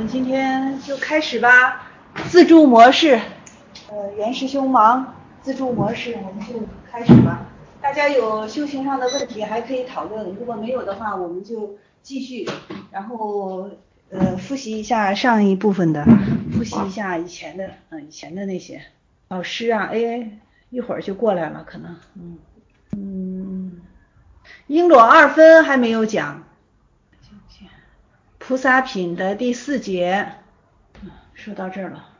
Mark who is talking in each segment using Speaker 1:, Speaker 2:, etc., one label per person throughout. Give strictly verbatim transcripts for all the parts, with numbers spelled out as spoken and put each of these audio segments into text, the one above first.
Speaker 1: 们今天就开始吧。自助模式，呃，袁师兄忙，自助模式我们就开始吧。大家有修行上的问题还可以讨论，如果没有的话，我们就继续，然后呃复习一下上一部分的，复习一下以前的，嗯、呃，以前的那些老师啊，哎，一会儿就过来了，可能，嗯嗯，璎珞二分还没有讲。菩萨品的第四节，说到这儿了，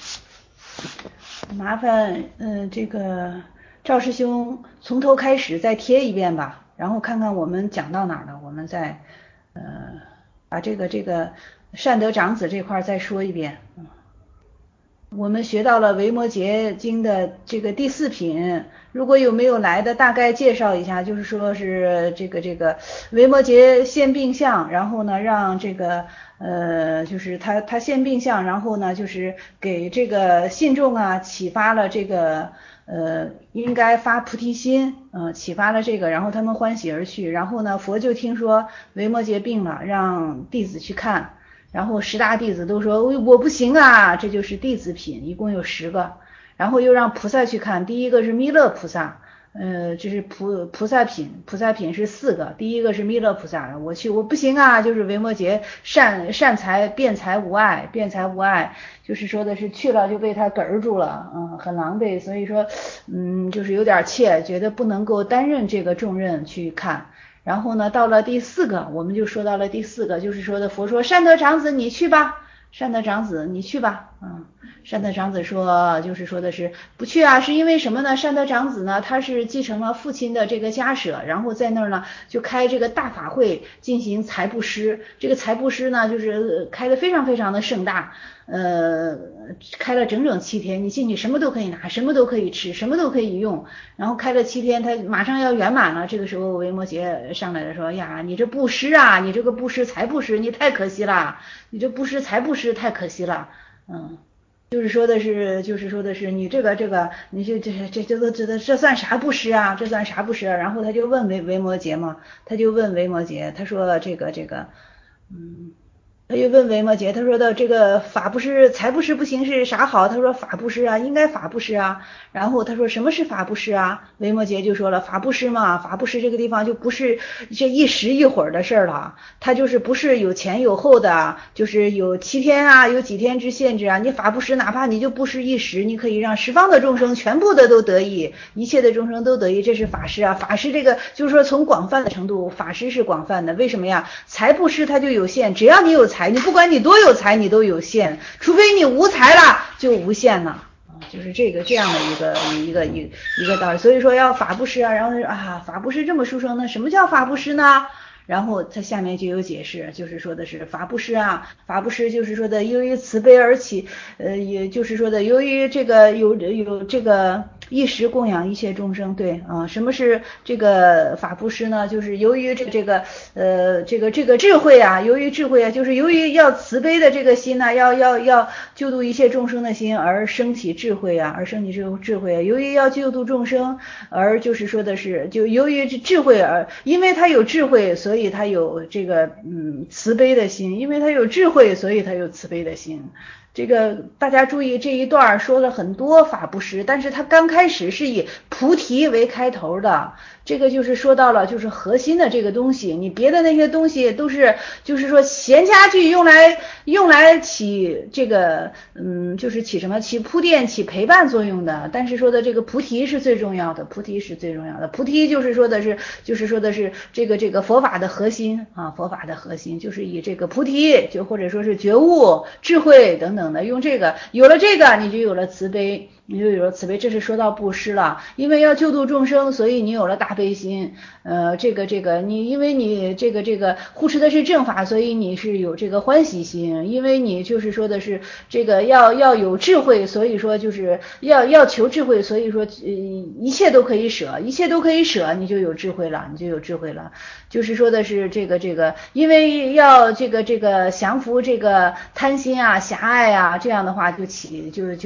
Speaker 1: 麻烦嗯、呃、这个赵师兄从头开始再贴一遍吧，然后看看我们讲到哪儿了，我们再呃把这个这个善德长子这块再说一遍。嗯，我们学到了维摩诘经的这个第四品，如果有没有来的，大概介绍一下，就是说是这个这个维摩诘现病相，然后呢让这个呃就是他他现病相，然后呢就是给这个信众啊启发了这个呃应该发菩提心，呃启发了这个，然后他们欢喜而去，然后呢佛就听说维摩诘病了，让弟子去看。然后十大弟子都说我不行啊，这就是弟子品，一共有十个。然后又让菩萨去看，第一个是弥勒菩萨，呃，这是菩菩萨品，菩萨品是四个，第一个是弥勒菩萨，我去我不行啊，就是维摩诘善善财辩才无碍，辩才无碍，就是说的是去了就被他哏住了，嗯，很狼狈，所以说，嗯，就是有点怯，觉得不能够担任这个重任去看。然后呢，到了第四个，我们就说到了第四个，就是说的佛说善德长子你去吧，善德长子你去吧，嗯，善德长子说就是说的是不去啊，是因为什么呢？善德长子呢，他是继承了父亲的这个家舍，然后在那儿呢就开这个大法会进行财布施，这个财布施呢就是开的非常非常的盛大。呃，开了整整七天，你进去什么都可以拿，什么都可以吃，什么都可以用。然后开了七天，他马上要圆满了。这个时候维摩诘上来了，说呀，你这布施啊，你这个布施财布施，你太可惜了，你这布施财布施太可惜了，嗯。就是说的是，就是说的是你这个这个，你就这这这都这这这算啥布施啊？这算啥布施啊？然后他就问维维摩诘嘛，他就问维摩诘，他说这个这个，嗯。他就问维摩诘，他说的这个法布施、财布施不行是啥好？他说法布施啊，应该法布施啊。然后他说什么是法布施啊？维摩诘就说了，法布施嘛，法布施这个地方就不是这一时一会儿的事儿了，他就是不是有前有后的，就是有七天啊，有几天之限制啊。你法布施，哪怕你就布施一时，你可以让十方的众生全部的都得益，一切的众生都得益，这是法施啊。法施这个就是说从广泛的程度，法施是广泛的。为什么呀？财布施它就有限，只要你有财。你不管你多有财，你都有限，除非你无财了，就无限了，就是这个这样的一个一个一一个道理。所以说要法布施啊，然后啊法布施这么殊胜，那什么叫法布施呢？然后它下面就有解释，就是说的是法布施啊，法布施就是说的由于慈悲而起，呃，也就是说的由于这个有有这个一时供养一切众生，对啊、呃，什么是这个法布施呢？就是由于这这个呃这个这个智慧啊，由于智慧啊，就是由于要慈悲的这个心呢、啊，要要要救度一切众生的心而升起智慧啊，而升起这个智慧、啊，由于要救度众生而就是说的是，就由于智慧而，因为他有智慧，所以他有这个嗯慈悲的心，因为他有智慧，所以他有慈悲的心。这个大家注意这一段说了很多法布施，但是他刚开始是以菩提为开头的，这个就是说到了就是核心的这个东西，你别的那些东西都是就是说闲家具，用来用来起这个嗯就是起什么起铺垫起陪伴作用的，但是说的这个菩提是最重要的，菩提是最重要的，菩提就是说的是就是说的是这个这个佛法的核心啊，佛法的核心就是以这个菩提就或者说是觉悟智慧等等的，用这个有了这个你就有了慈悲，你就有了慈悲，这是说到布施了，因为要救度众生，所以你有了大悲心，呃，这个这个你因为你这个这个护持的是正法，所以你是有这个欢喜心，因为你就是说的是这个要要有智慧，所以说就是要要求智慧，所以说呃一切都可以舍，一切都可以舍，你就有智慧了，你就有智慧了，就是说的是这个这个，因为要这个这个降服这个贪心啊、狭隘啊，这样的话就起就就。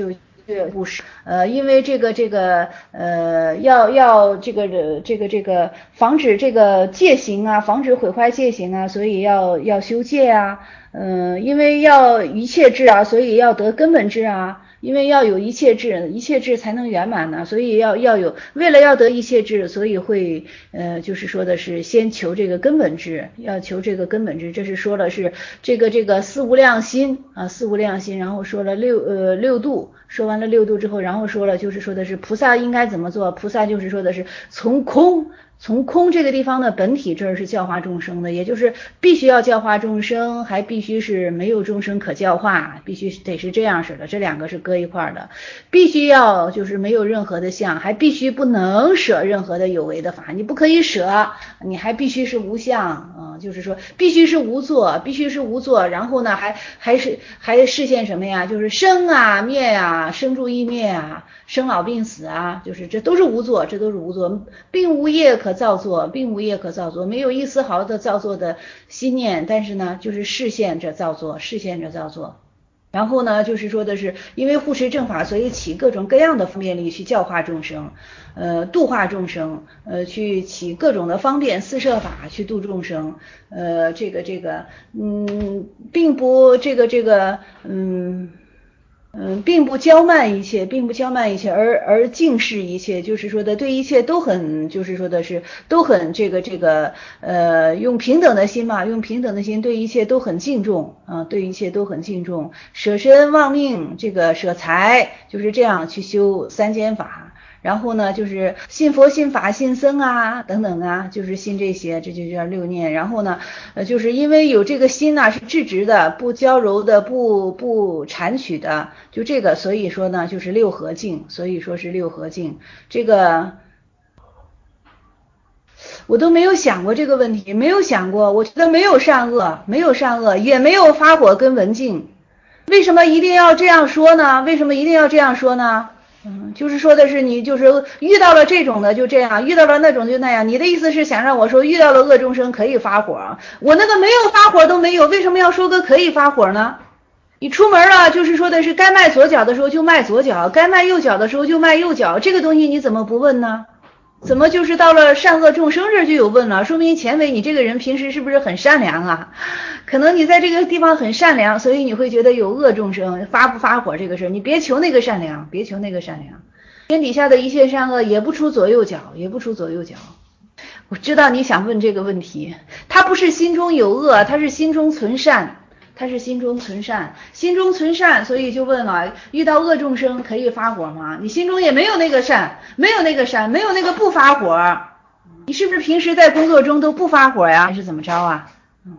Speaker 1: 不是，呃，因为这个这个呃，要要这个这个这个防止这个戒行啊，防止毁坏戒行啊，所以要要修戒啊，嗯、呃，因为要一切智啊，所以要得根本智啊。因为要有一切智，一切智才能圆满呢，所以要要有，为了要得一切智，所以会呃，就是说的是先求这个根本智，要求这个根本智，这是说了是这个这个四无量心啊，四无量心，然后说了六呃六度，说完了六度之后，然后说了就是说的是菩萨应该怎么做，菩萨就是说的是从空。从空这个地方的本体这儿是教化众生的，也就是必须要教化众生，还必须是没有众生可教化，必须得是这样式的，这两个是搁一块的，必须要就是没有任何的相，还必须不能舍任何的有为的法，你不可以舍，你还必须是无相啊、嗯，就是说必须是无作，必须是无作，然后呢还还是还实现什么呀？就是生啊灭啊，生住异灭啊，生老病死啊，就是这都是无作，这都是无作，并无业可造作，并无业可造作，没有一丝毫的造作的心念，但是呢，就是视现着造作，视现着造作。然后呢，就是说的是，因为护持正法，所以起各种各样的方便力去教化众生，呃，度化众生，呃，去起各种的方便四摄法去度众生，呃，这个这个，嗯，并不这个这个，嗯。嗯，并不骄慢一切，并不骄慢一切，而而敬视一切，就是说的对一切都很，就是说的是都很这个这个呃，用平等的心嘛，用平等的心对一切都很敬重啊，对一切都很敬重，舍身忘命，这个舍财，就是这样去修三间法。然后呢，就是信佛、信法、信僧啊，等等啊，就是信这些，这就叫六念。然后呢，呃，就是因为有这个心呐、啊，是至直的，不娇柔的，不不缠曲的，就这个，所以说呢，就是六合敬，所以说是六合敬。这个我都没有想过这个问题，没有想过，我觉得没有善恶，没有善恶，也没有发火跟文静，为什么一定要这样说呢？为什么一定要这样说呢？嗯，就是说的是你就是遇到了这种的就这样，遇到了那种就那样。你的意思是想让我说遇到了恶众生可以发火，我那个没有发火都没有，为什么要说个可以发火呢？你出门了，就是说的是该迈左脚的时候就迈左脚，该迈右脚的时候就迈右脚，这个东西你怎么不问呢？怎么就是到了善恶众生这就有问了？说明前伟你这个人平时是不是很善良啊？可能你在这个地方很善良，所以你会觉得有恶众生发不发火这个事，你别求那个善良，别求那个善良。天底下的一切善恶也不出左右脚，也不出左右脚。我知道你想问这个问题，他不是心中有恶，他是心中存善。他是心中存善，心中存善，所以就问了，遇到恶众生可以发火吗？你心中也没有那个善，没有那个善，没有那个不发火，你是不是平时在工作中都不发火呀？还是怎么着啊？嗯。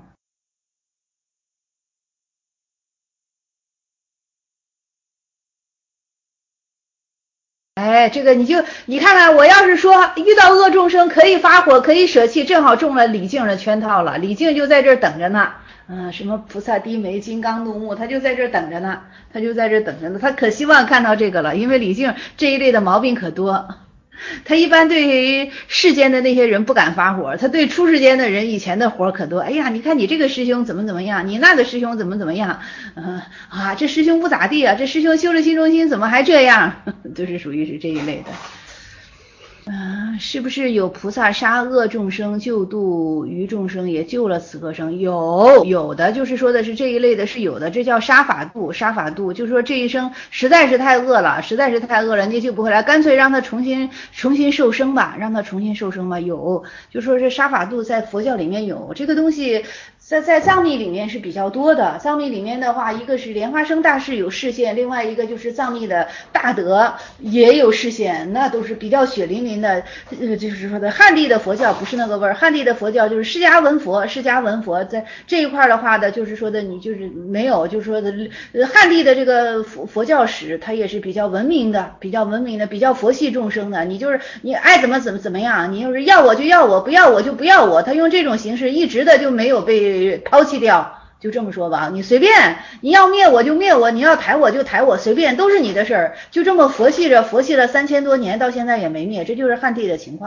Speaker 1: 哎，这个你就你看看，我要是说遇到恶众生可以发火，可以舍弃，正好中了李靖的圈套了。李靖就在这儿等着呢，嗯，什么菩萨低眉，金刚怒目，他就在这儿等着呢，他就在这儿等着呢，他可希望看到这个了，因为李靖这一类的毛病可多。他一般对于世间的那些人不敢发火，他对出世间的人以前的火可多。哎呀，你看你这个师兄怎么怎么样，你那个师兄怎么怎么样，嗯、呃、啊，这师兄不咋地啊，这师兄修了心中心怎么还这样，就是属于是这一类的。嗯、呃，是不是有菩萨杀恶众生救度于众生，也救了此个生？有有的，就是说的是这一类的是有的，这叫杀法度，杀法度，就是说这一生实在是太恶了，实在是太恶了，你救不回来，干脆让他重新重新受生吧，让他重新受生吧。有，就说是杀法度在佛教里面有这个东西。在在藏密里面是比较多的，藏密里面的话，一个是莲花生大士有示现，另外一个就是藏密的大德也有示现，那都是比较血淋淋的。呃，就是说的汉地的佛教不是那个味儿，汉地的佛教就是释迦文佛，释迦文佛在这一块的话的，就是说的你就是没有，就是说的汉地的这个佛佛教史，它也是比较文明的，比较文明的，比较佛系众生的。你就是你爱怎么怎么怎么样，你就是要我就要我，不要我就不要我，他用这种形式一直的就没有被抛弃掉，就这么说吧，你随便，你要灭我就灭我，你要抬我就抬我，随便都是你的事儿，就这么佛系着，佛系了三千多年，到现在也没灭，这就是汉地的情况。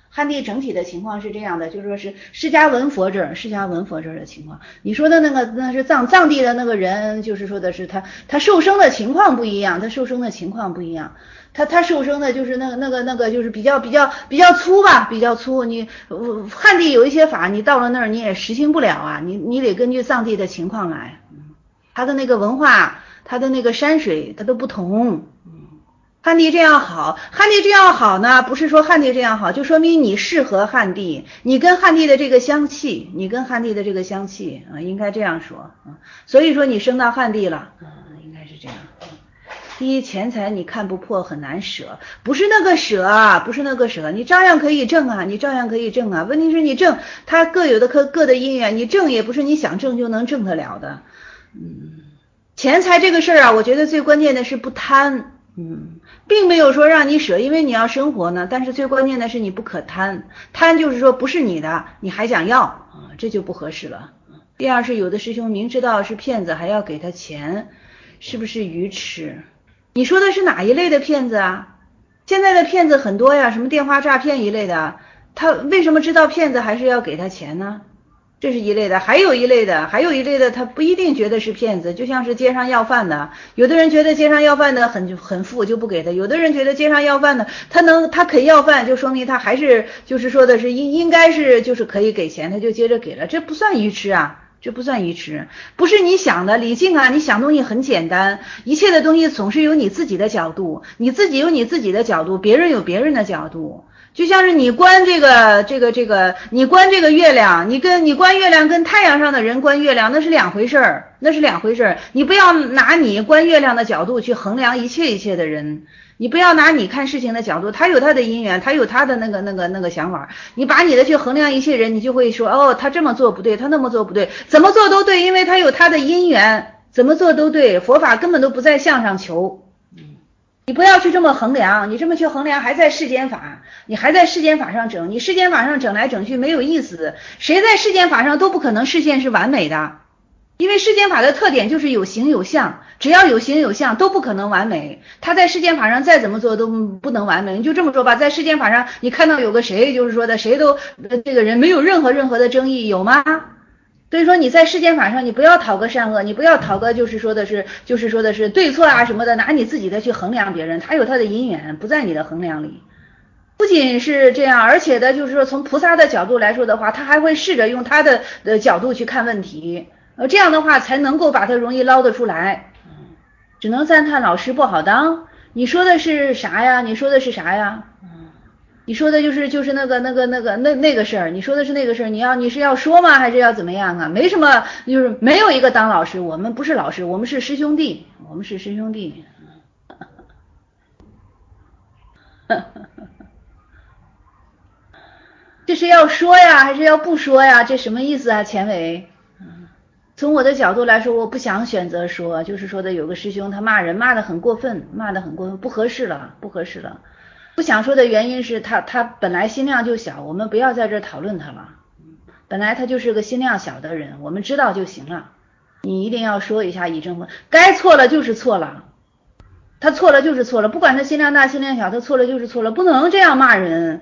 Speaker 1: 汉地整体的情况是这样的，就是说是释迦文佛这儿，释迦文佛这儿的情况。你说的那个那是藏藏地的那个人，就是说的是他他受生的情况不一样，他受生的情况不一样。他他受生的就是那个那个那个就是比较比较比较粗吧，比较粗。你呃汉地有一些法，你到了那儿你也实行不了啊，你你得根据藏地的情况来。他的那个文化，他的那个山水，它都不同。汉地这样好，汉地这样好呢，不是说汉地这样好，就说明你适合汉地，你跟汉地的这个香气，你跟汉地的这个香气啊，应该这样说啊。所以说你升到汉地了，啊，应该是这样。第一，钱财你看不破，很难舍，不是那个舍啊，不是那个舍，你照样可以挣啊，你照样可以挣啊。问题是你挣，它各有的各各的因缘，你挣也不是你想挣就能挣得了的。嗯，钱财这个事儿啊，我觉得最关键的是不贪。嗯，并没有说让你舍，因为你要生活呢。但是最关键的是你不可贪，贪就是说不是你的，你还想要啊，这就不合适了。第二是有的师兄明知道是骗子还要给他钱，是不是愚痴？你说的是哪一类的骗子啊？现在的骗子很多呀，什么电话诈骗一类的，他为什么知道骗子还是要给他钱呢？这是一类的，还有一类的，还有一类的，他不一定觉得是骗子，就像是街上要饭的，有的人觉得街上要饭的很很富就不给他，有的人觉得街上要饭的他能他肯要饭，就说明他还是就是说的是应应该是就是可以给钱，他就接着给了，这不算愚痴啊，这不算愚痴，不是你想的。李静啊，你想东西很简单，一切的东西总是有你自己的角度，你自己有你自己的角度，别人有别人的角度。就像是你观这个这个这个，你观这个月亮，你跟你观月亮跟太阳上的人观月亮那是两回事儿，那是两回事儿。你不要拿你观月亮的角度去衡量一切一切的人，你不要拿你看事情的角度，他有他的因缘，他有他的那个那个那个想法，你把你的去衡量一切人，你就会说哦，他这么做不对，他那么做不对，怎么做都对，因为他有他的因缘，怎么做都对。佛法根本都不在相上求。你不要去这么衡量，你这么去衡量还在世间法，你还在世间法上整，你世间法上整来整去没有意思，谁在世间法上都不可能视线是完美的，因为世间法的特点就是有形有相，只要有形有相都不可能完美，他在世间法上再怎么做都不能完美。你就这么说吧，在世间法上你看到有个谁就是说的谁都这个人没有任何任何的争议，有吗？所以说你在世间法上，你不要讨个善恶，你不要讨个就是说的是就是说的是对错啊什么的，拿你自己的去衡量别人，他有他的因缘，不在你的衡量里。不仅是这样，而且的就是说从菩萨的角度来说的话，他还会试着用他的的角度去看问题，呃这样的话才能够把它容易捞得出来。只能赞叹老师不好当。你说的是啥呀？你说的是啥呀？你说的就是就是那个那个那个那那个事儿，你说的是那个事儿，你要你是要说吗？还是要怎么样啊？没什么，就是没有一个当老师，我们不是老师，我们是师兄弟，我们是师兄弟。这是要说呀，还是要不说呀？这什么意思啊，钱伟？从我的角度来说，我不想选择说，就是说的有个师兄他骂人骂得很过分，骂得很过分，不合适了，不合适了。不想说的原因是他他本来心量就小，我们不要在这讨论他了。本来他就是个心量小的人，我们知道就行了。你一定要说一下以正风，该错了就是错了，他错了就是错了，不管他心量大心量小，他错了就是错了，不能这样骂人。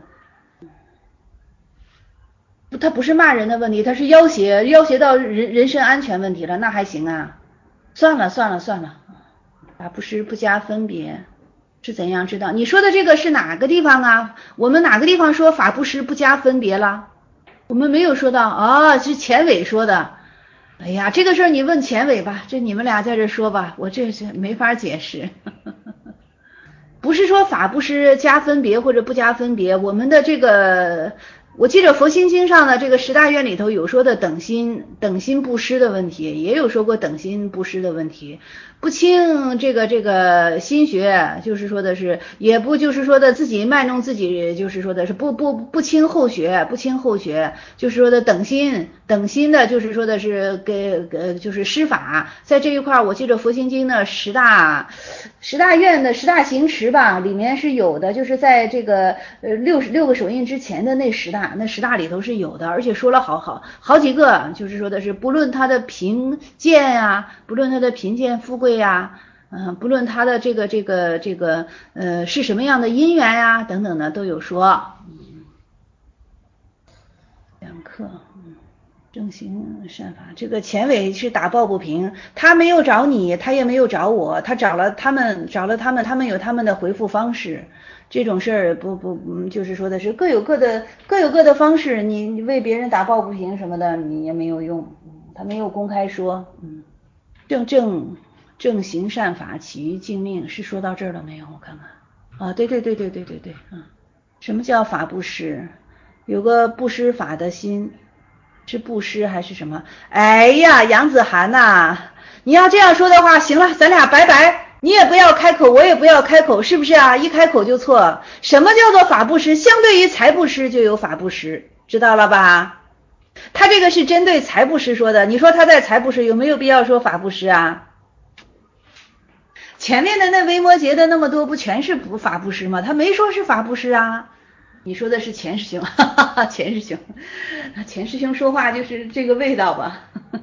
Speaker 1: 他不是骂人的问题，他是要挟，要挟到人人身安全问题了，那还行啊？算了算了算了，法不施不加分别。是怎样知道？你说的这个是哪个地方啊？我们哪个地方说法不施不加分别了？我们没有说到啊，是钱伟说的。哎呀，这个事儿你问钱伟吧，这你们俩在这说吧，我这是没法解释。不是说法不施加分别或者不加分别，我们的这个，我记得佛心经上的这个十大愿里头有说的等心等心布施的问题，也有说过等心布施的问题。不轻这个这个心学，就是说的是，也不就是说的自己卖弄自己，就是说的是不不不轻后学，不轻后学，就是说的等心等心的，就是说的是给呃就是施法，在这一块我记得佛心经的十大十大愿的十大行持吧，里面是有的，就是在这个呃六十六个手印之前的那十大，那十大里头是有的，而且说了好好好几个，就是说的是不论他的贫贱呀，不论他的贫贱富贵呀，嗯、呃，不论他的这个这个这个呃是什么样的因缘呀等等的都有说。 课，嗯，正行善法，这个钱伟是打抱不平，他没有找你，他也没有找我，他找了他们，找了他们，他们有他们的回复方式。这种事儿不不，嗯，就是说的是各有各的各有各的方式，你为别人打抱不平什么的，你也没有用，他没有公开说，嗯，正正正行善法，起于静命，是说到这儿了没有？我看看，啊，对对对对对对对，嗯，什么叫法布施？有个布施法的心，是布施还是什么？哎呀，杨子涵呐、啊，你要这样说的话，行了，咱俩拜拜。你也不要开口，我也不要开口，是不是啊？一开口就错。什么叫做法布施？相对于财布施就有法布施，知道了吧？他这个是针对财布施说的，你说他在财布施有没有必要说法布施啊？前面的那维摩诘的那么多不全是不法布施吗？他没说是法布施啊。你说的是钱师兄，哈哈哈，钱师兄，钱师兄说话就是这个味道吧？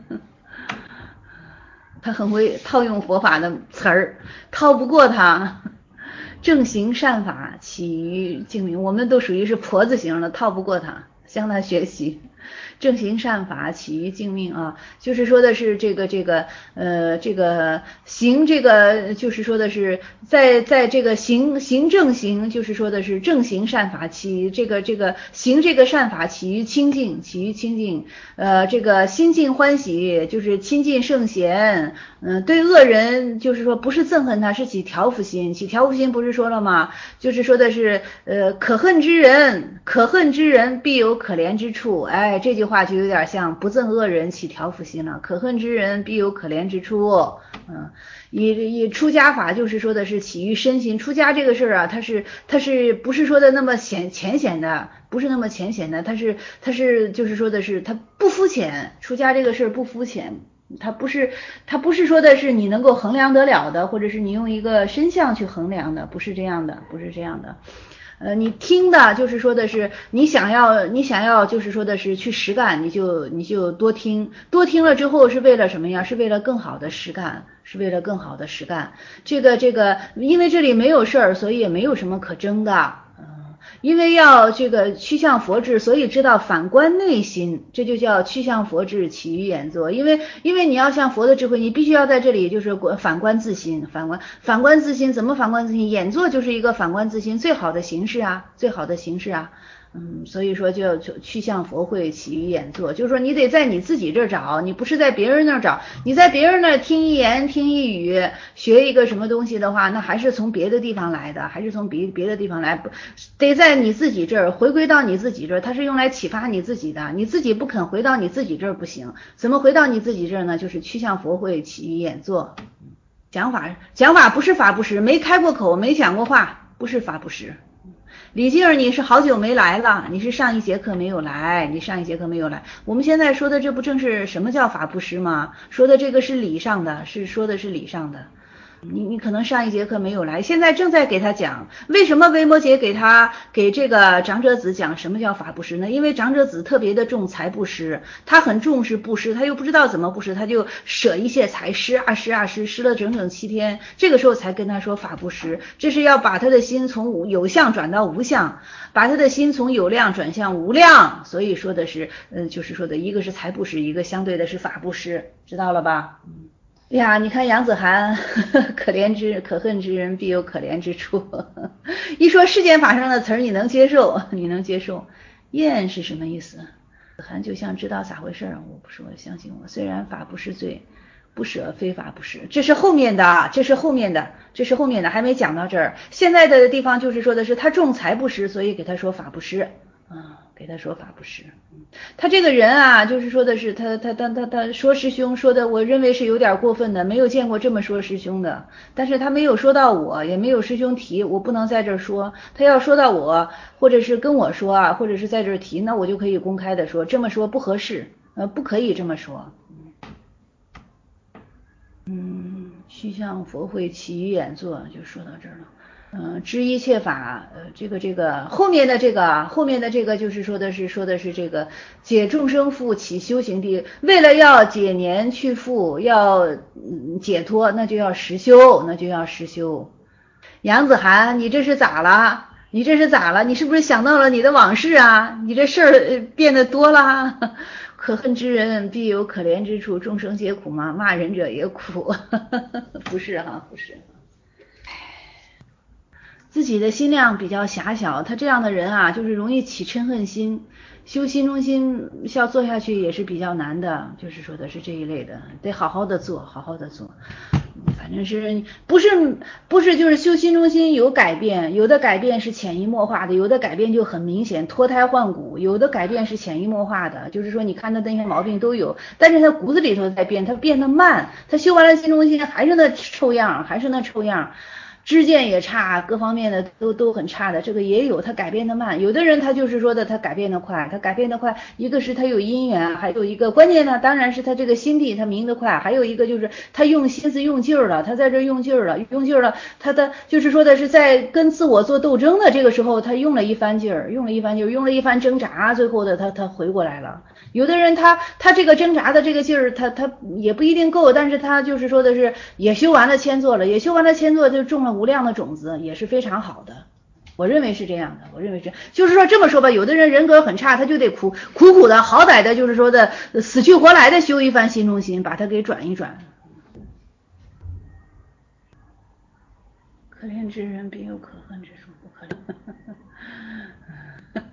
Speaker 1: 他很会套用佛法的词儿，套不过他。正行善法，起于静明，我们都属于是婆子型的，套不过他，向他学习。正行善法，起于静命啊，就是说的是这个这个呃这个行这个就是说的是在在这个行行正行，就是说的是正行善法，起这个这个行这个善法，起于清净，起于清净，呃这个心境欢喜，就是亲近圣贤，嗯、呃、对恶人就是说不是憎恨他，是起调伏心，起调伏心不是说了吗？就是说的是呃可恨之人，可恨之人必有可怜之处，哎，这句话就有点像不憎恶人起调伏心了，可恨之人必有可怜之处。嗯，以以出家法就是说的是起于身心，出家这个事儿啊，它是它是不是说的那么浅浅显的，不是那么浅显的，它是它是就是说的是它不肤浅，出家这个事儿不肤浅。它不是，它不是说的是你能够衡量得了的，或者是你用一个身相去衡量的，不是这样的，不是这样的。呃，你听的就是说的是你想要，你想要就是说的是去实干，你就你就多听，多听了之后是为了什么呀？是为了更好的实干，是为了更好的实干。这个这个，因为这里没有事儿，所以也没有什么可争的。因为要这个趋向佛智，所以知道反观内心，这就叫趋向佛智，起于演作。因为因为你要像佛的智慧，你必须要在这里就是反观自心，反观反观自心，怎么反观自心？演作就是一个反观自心最好的形式啊，最好的形式啊。嗯，所以说就就趋向佛慧，起于演作，就是说你得在你自己这儿找，你不是在别人那儿找。你在别人那儿听一言听一语，学一个什么东西的话，那还是从别的地方来的，还是从别别的地方来，得在你自己这儿回归到你自己这儿，它是用来启发你自己的，你自己不肯回到你自己这儿不行。怎么回到你自己这儿呢？就是趋向佛慧，起于演作。讲法讲法不是法布施，没开过口，没讲过话，不是法布施。李静儿，你是好久没来了，你是上一节课没有来，你上一节课没有来。我们现在说的这不正是什么叫法布施吗？说的这个是理上的，是说的是理上的。你你可能上一节课没有来，现在正在给他讲为什么维摩诘给他给这个长者子讲什么叫法布施呢？因为长者子特别的重财布施，他很重视布施，他又不知道怎么布施，他就舍一切财，施啊施啊施，施了整整七天，这个时候才跟他说法布施，这是要把他的心从有相转到无相，把他的心从有量转向无量，所以说的是，嗯，就是说的一个是财布施，一个相对的是法布施，知道了吧？嗯。呀，你看杨子涵，呵呵可怜之可恨之人必有可怜之处。呵呵一说世间法上的词儿，你能接受？你能接受？厌是什么意思？子涵就像知道咋回事儿，我不说，相信我。虽然法不是罪，不舍非法不是，这是后面的，这是后面的，这是后面的，还没讲到这儿。现在的地方就是说的是他重财不施，所以给他说法不施。啊，给他说法不施，他这个人啊，就是说的是他他他他他说师兄说的，我认为是有点过分的，没有见过这么说师兄的，但是他没有说到我，也没有师兄提，我不能在这儿说，他要说到我，或者是跟我说啊，或者是在这儿提，那我就可以公开的说，这么说不合适，呃，不可以这么说。嗯，趋向佛慧，起于演作，就说到这儿了。嗯，知一切法，呃，这个这个后面的这个后面的这个就是说的是说的是这个解众生缚，起修行地，为了要解年去缚，要、嗯、解脱，那就要实修，那就要实修。杨子涵，你这是咋了？ 你这是咋了？你是不是想到了你的往事啊？你这事儿变得多了？可恨之人必有可怜之处，众生皆苦嘛，骂人者也苦。不是哈，不是。自己的心量比较狭小，他这样的人啊，就是容易起嗔恨心，修心中心要做下去也是比较难的，就是说的是这一类的，得好好的做，好好的做。反正是不是不是就是修心中心有改变，有的改变是潜移默化的，有的改变就很明显，脱胎换骨，有的改变是潜移默化的，就是说你看他那些毛病都有，但是他骨子里头在变，他变得慢，他修完了心中心还是那臭样，还是那臭样。知见也差，各方面的都都很差的，这个也有，他改变的慢。有的人他就是说的他改变的快，他改变的快，一个是他有因缘，还有一个关键呢，当然是他这个心地他明得快，还有一个就是他用心思用劲儿了，他在这用劲儿了，用劲儿了，他的就是说的是在跟自我做斗争的这个时候，他用了一番劲儿，用了一番劲儿，用了一番挣扎，最后的他他回过来了。有的人他他这个挣扎的这个劲儿，他他也不一定够，但是他就是说的是也修完了千座了，也修完了千座就种了无量的种子，也是非常好的。我认为是这样的，我认为是，就是说这么说吧，有的人人格很差，他就得苦苦苦的，好歹的，就是说的死去活来的修一番心中心，把它给转一转。可怜之人必有可恨之处，不可怜。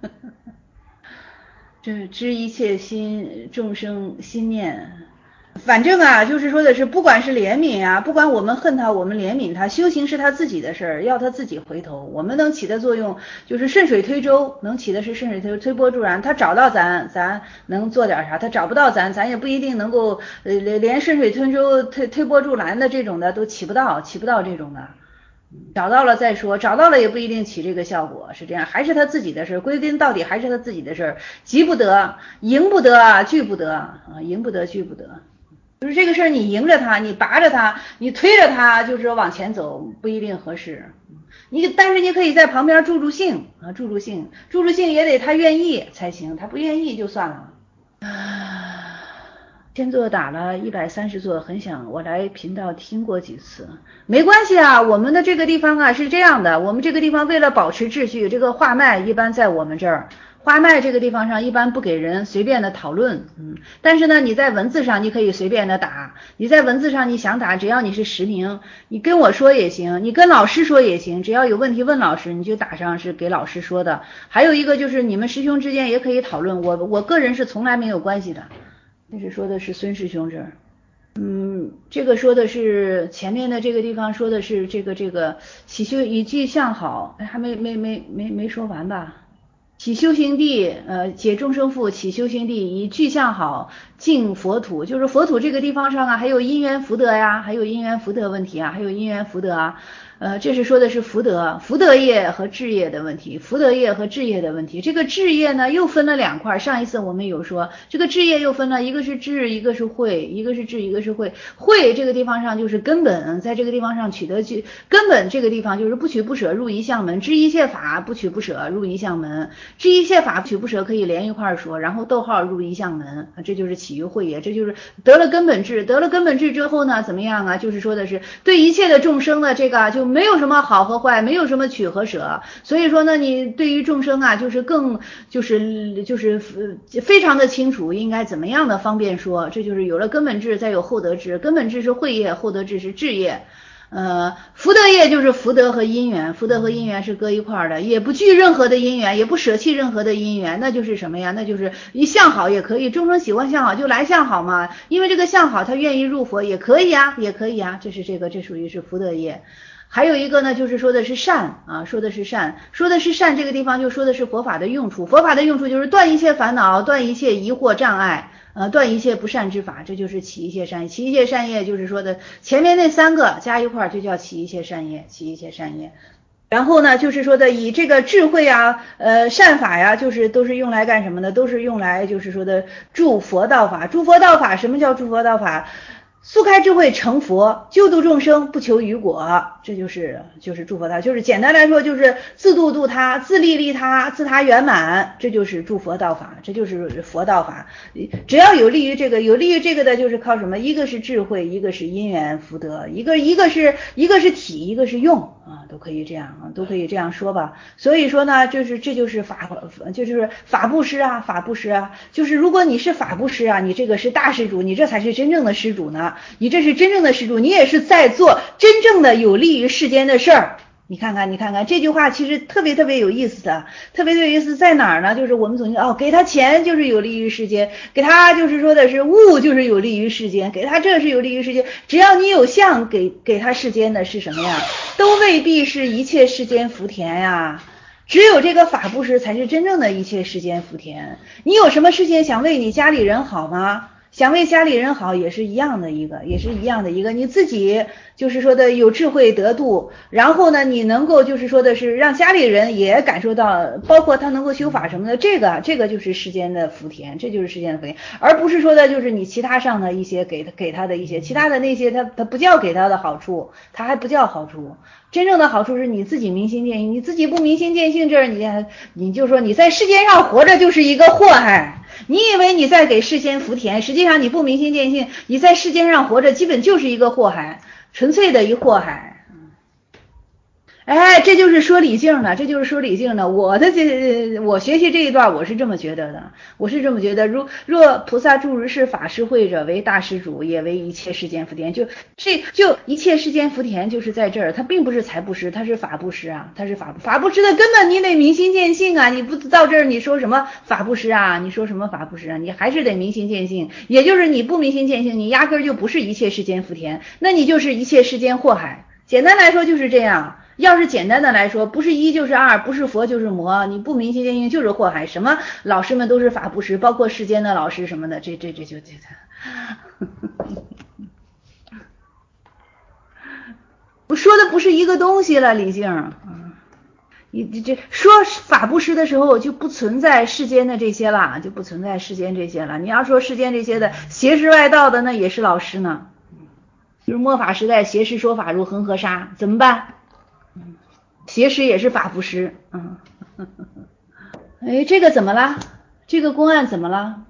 Speaker 1: 这知一切心众生心念，反正啊，就是说的是，不管是怜悯啊，不管我们恨他，我们怜悯他，修行是他自己的事儿，要他自己回头。我们能起的作用就是顺水推舟，能起的是顺水推推波助澜。他找到咱，咱能做点啥；他找不到咱，咱也不一定能够呃连顺水推舟、推推波助澜的这种的都起不到，起不到这种的。找到了再说，找到了也不一定起这个效果，是这样，还是他自己的事，归根到底还是他自己的事，急不得，赢不得，拒不得啊，赢不得，拒不得。就是这个事儿，你迎着他，你拔着他，你推着他，就是说往前走，不一定合适。你但是你可以在旁边助助兴啊，助助兴，助助兴也得他愿意才行，他不愿意就算了。千座打了一百三十座，很想我来频道听过几次，没关系啊，我们的这个地方啊是这样的，我们这个地方为了保持秩序，这个话脉一般在我们这儿。花脉这个地方上一般不给人随便的讨论，嗯，但是呢，你在文字上你可以随便的打，你在文字上你想打，只要你是实名，你跟我说也行，你跟老师说也行，只要有问题问老师，你就打上是给老师说的。还有一个就是你们师兄之间也可以讨论，我我个人是从来没有关系的。这是说的是孙师兄这儿，嗯，这个说的是前面的这个地方说的是这个这个祈修以具相好，还没没没没没说完吧？起修行地，呃，解众生缚，起修行地，以具象好，净佛土，就是佛土这个地方上啊，还有因缘福德呀，还有因缘福德问题啊，还有因缘福德啊，呃，这是说的是福德，福德业和智业的问题，福德业和智业的问题。这个智业呢，又分了两块。上一次我们有说，这个智业又分了一个是智，一个是慧，一个是智，一个是慧。慧这个地方上就是根本，在这个地方上取得具根本，这个地方就是不取不舍入一相门，知一切法不取不舍入一相门。知一切法不取不舍可以连一块说，然后逗号入一相门，这就是起于慧也，这就是得了根本智。得了根本智之后呢，怎么样啊？就是说的是对一切的众生的这个就没有什么好和坏，没有什么取和舍。所以说呢，你对于众生啊，就是更就是就是非常的清楚应该怎么样的方便说，这就是有了根本智，再有厚德智。根本智是慧业，厚德智是智业。呃，福德业就是福德和因缘，福德和因缘是搁一块的，也不具任何的因缘，也不舍弃任何的因缘，那就是什么呀？那就是一相好也可以，众生喜欢相好就来相好嘛，因为这个相好他愿意入佛也可以啊，也可以啊，这是这个这属于是福德业。还有一个呢，就是说的是善啊，说的是善，说的是善，这个地方就说的是佛法的用处，佛法的用处就是断一切烦恼，断一切疑惑障碍。呃，断一切不善之法，这就是起一切善业。起一切善业就是说的前面那三个加一块就叫起一切善业，起一切善业。然后呢，就是说的以这个智慧啊，呃，善法呀，就是都是用来干什么的？都是用来就是说的助佛道法。助佛道法，什么叫助佛道法？速开智慧成佛，救度众生不求于果，这就是就是助佛道，就是简单来说就是自度度他，自利利他，自他圆满，这就是助佛道法，这就是佛道法。只要有利于这个，有利于这个的，就是靠什么？一个是智慧，一个是因缘福德，一个一个是一个是体，一个是用啊， 都可以这样啊，都可以这样说吧。所以说呢，就是这就是法，就是法布施啊，法布施啊，就是如果你是法布施啊，你这个是大施主，你这才是真正的施主呢，你这是真正的施主，你也是在做真正的有利于世间的事儿。你看看，你看看这句话其实特别特别有意思的，特别特别有意思在哪儿呢？就是我们总觉得哦，给他钱就是有利于世间，给他就是说的是物就是有利于世间，给他这是有利于世间，只要你有相给给他世间的是什么呀？都未必是一切世间福田呀。只有这个法布施才是真正的一切世间福田。你有什么事情想为你家里人好吗？想为家里人好也是一样的一个，也是一样的一个，你自己就是说的有智慧得度，然后呢，你能够就是说的是让家里人也感受到，包括他能够修法什么的，这个这个就是世间的福田，这就是世间的福田，而不是说的就是你其他上的一些给他给他的一些其他的那些，他他不叫给他的好处，他还不叫好处。真正的好处是你自己明心见性，你自己不明心见性，这你你就说你在世间上活着就是一个祸害。你以为你在给世间福田，实际上你不明心见性，你在世间上活着基本就是一个祸害，纯粹的一祸害。哎，这就是说理性的，这就是说理性的。我的这我学习这一段，我是这么觉得的，我是这么觉得。如若菩萨住如是法施惠者，为大施主，也为一切世间福田。就这就一切世间福田，就是在这儿，它并不是财布施，它是法布施啊，它是法法布施的根本，你得明心见性啊！你不到这儿，你说什么法布施啊？你说什么法布施啊？你还是得明心见性，也就是你不明心见性，你压根儿就不是一切世间福田，那你就是一切世间祸害。简单来说就是这样。要是简单的来说，不是一就是二，不是佛就是魔，你不明心见性就是祸害。什么老师们都是法布施，包括世间的老师什么的，这这这就这我说的不是一个东西了，李静。你这说法布施的时候就不存在世间的这些了，就不存在世间这些了。你要说世间这些的邪师外道的，那也是老师呢。就是末法时代邪师说法如恒河沙，怎么办？邪师也是法布施，嗯，哎，这个怎么了？这个公案怎么了？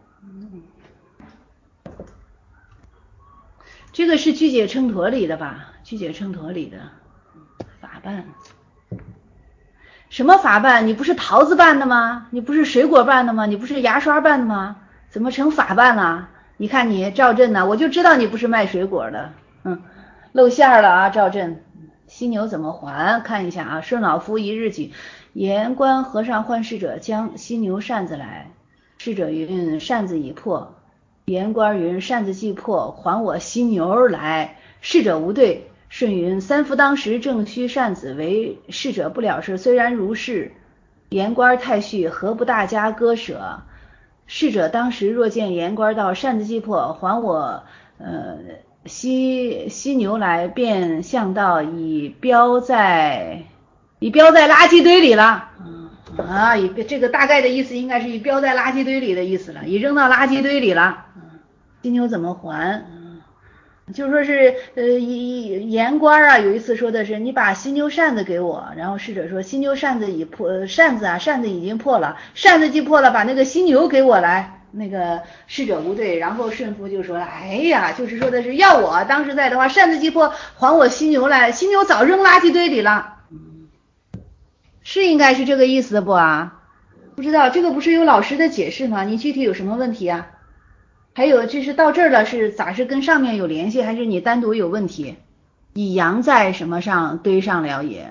Speaker 1: 这个是具解秤砣里的吧？具解秤砣里的法办，什么法办？你不是桃子办的吗？你不是水果办的吗？你不是牙刷办的吗？怎么成法办了？你看你赵震呢，我就知道你不是卖水果的，嗯，露馅了啊，赵震。犀牛怎么还？看一下啊，舍老夫一日举，言观和尚唤侍者将犀牛扇子来，侍者云：扇子已破。言官云：扇子既破，还我犀牛来。侍者无对。顺云：三夫当时正须扇子，为侍者不了事。虽然如是，言官太虚，何不大家割舍？侍者当时若见言官道：扇子既破，还我呃犀犀牛来，便向道已标在已标在垃圾堆里了。啊，已这个大概的意思应该是已标在垃圾堆里的意思了，已扔到垃圾堆里了。犀牛怎么还？就说是呃言官啊，有一次说的是你把犀牛扇子给我，然后侍者说犀牛扇子已破，扇子啊扇子已经破了，扇子既破了，把那个犀牛给我来。那个侍者无对，然后顺夫就说哎呀，就是说的是要我当时在的话，扇子既破，还我犀牛来，犀牛早扔垃圾堆里了。是应该是这个意思不啊？不知道这个不是有老师的解释吗？你具体有什么问题啊？还有这是到这儿了，是咋是跟上面有联系，还是你单独有问题？以羊在什么上堆上了也？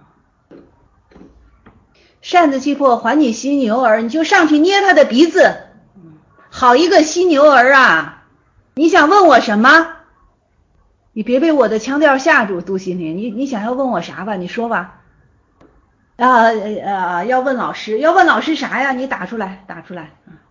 Speaker 1: 扇子既破，还你犀牛儿，你就上去捏他的鼻子。好一个犀牛儿啊！你想问我什么？你别被我的腔调吓住，杜心凌，你你想要问我啥吧？你说吧。啊呃要问老师，要问老师啥呀？你打出来，打出来。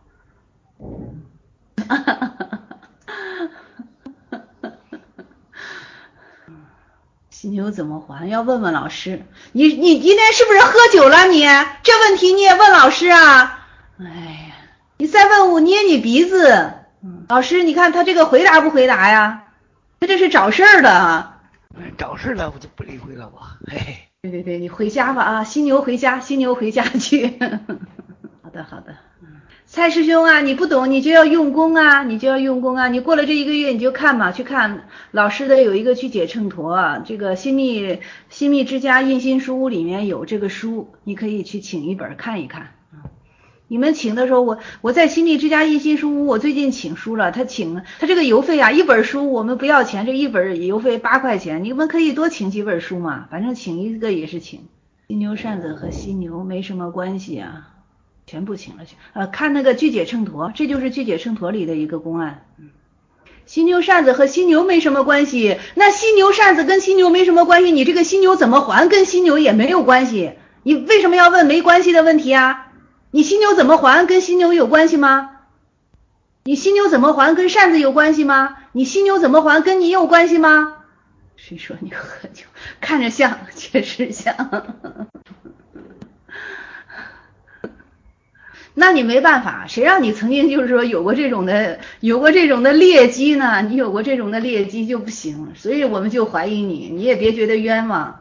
Speaker 1: 犀牛怎么还？要问问老师。你你今天是不是喝酒了你？这问题你也问老师啊？哎呀，你再问我捏你鼻子。老师，你看他这个回答不回答呀？他这是找事儿的啊。
Speaker 2: 找事了，我就不理会了吧。嘿嘿。
Speaker 1: 对对对，你回家吧啊，犀牛回家，犀牛回家去。好的好的。 蔡师兄啊，你不懂，你就要用功啊，你就要用功啊！你过了这一个月，你就看嘛，去看老师的有一个去解秤砣啊，这个新密新密之家印心书屋里面有这个书，你可以去请一本看一看。你们请的时候，我我在新密之家印心书屋，我最近请书了，他请他这个邮费啊，一本书我们不要钱，这一本邮费八块钱，你们可以多请几本书嘛，反正请一个也是请。犀牛扇子和犀牛没什么关系啊。全部请了去，呃，看那个巨解秤砣，这就是巨解秤砣里的一个公案。嗯，犀牛扇子和犀牛没什么关系，那犀牛扇子跟犀牛没什么关系，你这个犀牛怎么还跟犀牛也没有关系，你为什么要问没关系的问题啊？你犀牛怎么还跟犀牛有关系吗？你犀牛怎么还跟扇子有关系吗？你犀牛怎么还跟你有关系吗？谁说你喝酒？看着像，确实像。那你没办法，谁让你曾经就是说有过这种的有过这种的劣迹呢？你有过这种的劣迹就不行，所以我们就怀疑你，你也别觉得冤枉。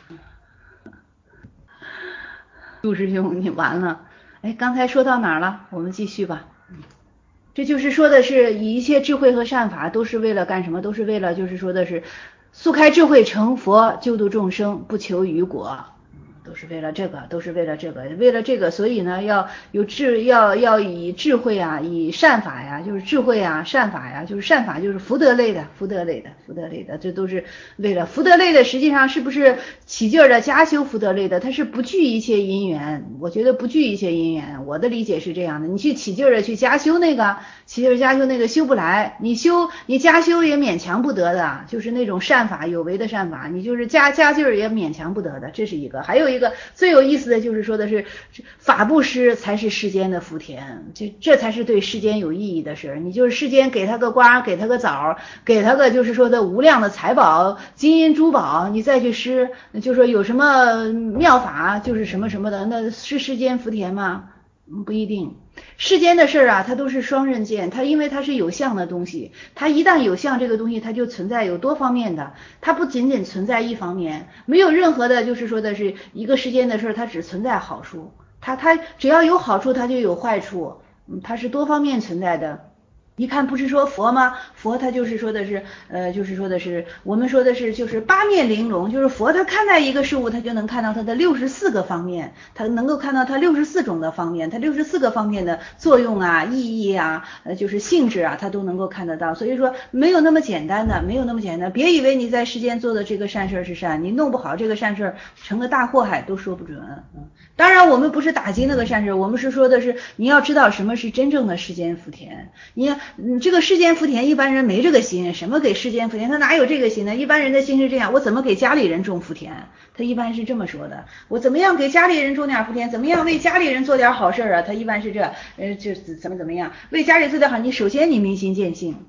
Speaker 1: 杜师兄，你完了。哎，刚才说到哪儿了？我们继续吧。这就是说的是以一切智慧和善法都是为了干什么？都是为了就是说的是速开智慧成佛，救度众生，不求于果。都是为了这个，都是为了这个，为了这个，所以呢，要有智，要要以智慧啊，以善法呀，就是智慧啊，善法呀，就是善法，就是福德类的，福德类的，福德类的，这都是为了福德类的。实际上是不是起劲儿的加修福德类的？它是不惧一切因缘，我觉得不惧一切因缘，我的理解是这样的。你去起劲儿的去加修那个，起劲儿加修那个修不来，你修你加修也勉强不得的，就是那种善法有为的善法，你就是加加劲儿也勉强不得的，这是一个。还有一个最有意思的就是说的是法布施才是世间的福田，这这才是对世间有意义的事儿。你就是世间给他个瓜，给他个枣，给他个就是说的无量的财宝、金银珠宝，你再去施，就说有什么妙法，就是什么什么的，那是世间福田吗？不一定。世间的事儿啊，它都是双刃剑，它因为它是有相的东西，它一旦有相这个东西，它就存在有多方面的，它不仅仅存在一方面，没有任何的就是说的是一个世间的事儿，它只存在好处，它它只要有好处，它就有坏处，嗯，它是多方面存在的。一看不是说佛吗？佛他就是说的是，呃，就是说的是，我们说的是就是八面玲珑，就是佛他看待一个事物，他就能看到它的六十四个方面，他能够看到它六十四种的方面，它六十四个方面的作用啊、意义啊，呃，就是性质啊，他都能够看得到。所以说没有那么简单的，没有那么简单。别以为你在世间做的这个善事是善，你弄不好这个善事成个大祸害都说不准。嗯，当然我们不是打击那个善事，我们是说的是你要知道什么是真正的世间福田。你嗯，这个世间福田一般人没这个心，什么给世间福田，他哪有这个心呢？一般人的心是这样，我怎么给家里人种福田？他一般是这么说的，我怎么样给家里人种点福田，怎么样为家里人做点好事啊？他一般是这，呃，就怎么怎么样为家里做点好，你首先你明心见性。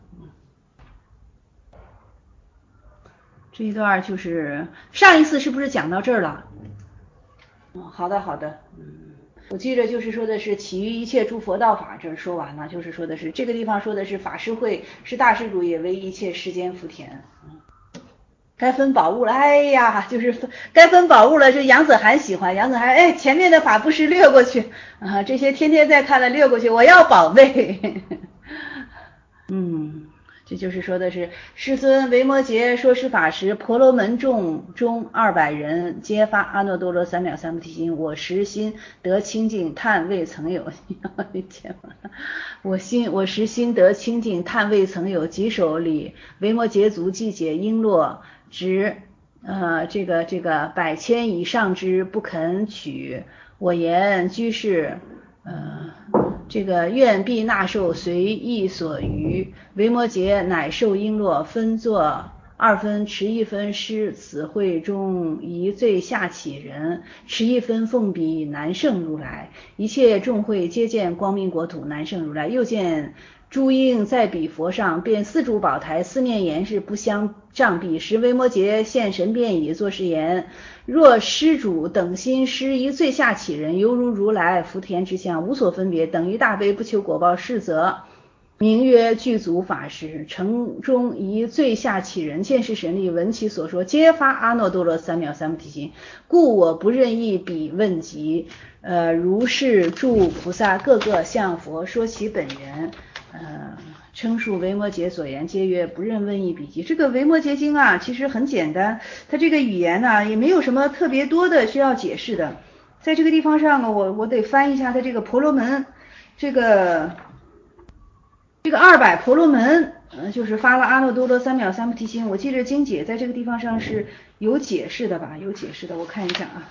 Speaker 1: 这一段就是上一次是不是讲到这儿了？嗯，好的好的，嗯。我记着就是说的是起于一切诸佛道法，这说完了，就是说的是这个地方说的是法师会是大施主也为一切世间福田。该分宝物了，哎呀，就是该分宝物了。这杨子涵喜欢，杨子涵，哎，前面的法布施略过去啊，这些天天在看了略过去，我要宝贝。嗯。这就是说的是世尊维摩诘说施法时，婆罗门众中二百人皆发阿耨多罗三藐三菩提心，我实心得清净，叹未曾有。我心我实心得清净，叹未曾有。几首里维摩诘足记解璎珞执呃这个这个百千以上之不肯取，我言居士呃这个愿必纳受随意所余。维摩诘乃受璎珞，分作二分，持一分施此会中一最下起人，持一分奉彼南胜如来。一切众会皆见光明国土南胜如来，又见诸鹰在彼佛上，便四柱宝台，四面严饰，不相障蔽。时维摩诘现神变以作是言：若施主等心施一最下起人，犹如如来福田之相，无所分别，等于大悲，不求果报，是则名曰具足法师，城中一最下启人，见是神力，闻其所说，皆发阿耨多罗三藐三菩提心，故我不任意比问及。呃，如是诸菩萨各个向佛说其本源，呃，称述维摩诘所言，皆曰不任问意比及。这个维摩诘经啊，其实很简单，它这个语言呢、啊、也没有什么特别多的需要解释的。在这个地方上呢，我我得翻一下它这个婆罗门，这个这个二百婆罗门，呃，就是发了阿耨多罗三藐三菩提心。我记得经解在这个地方上是有解释的吧？有解释的，我看一下啊。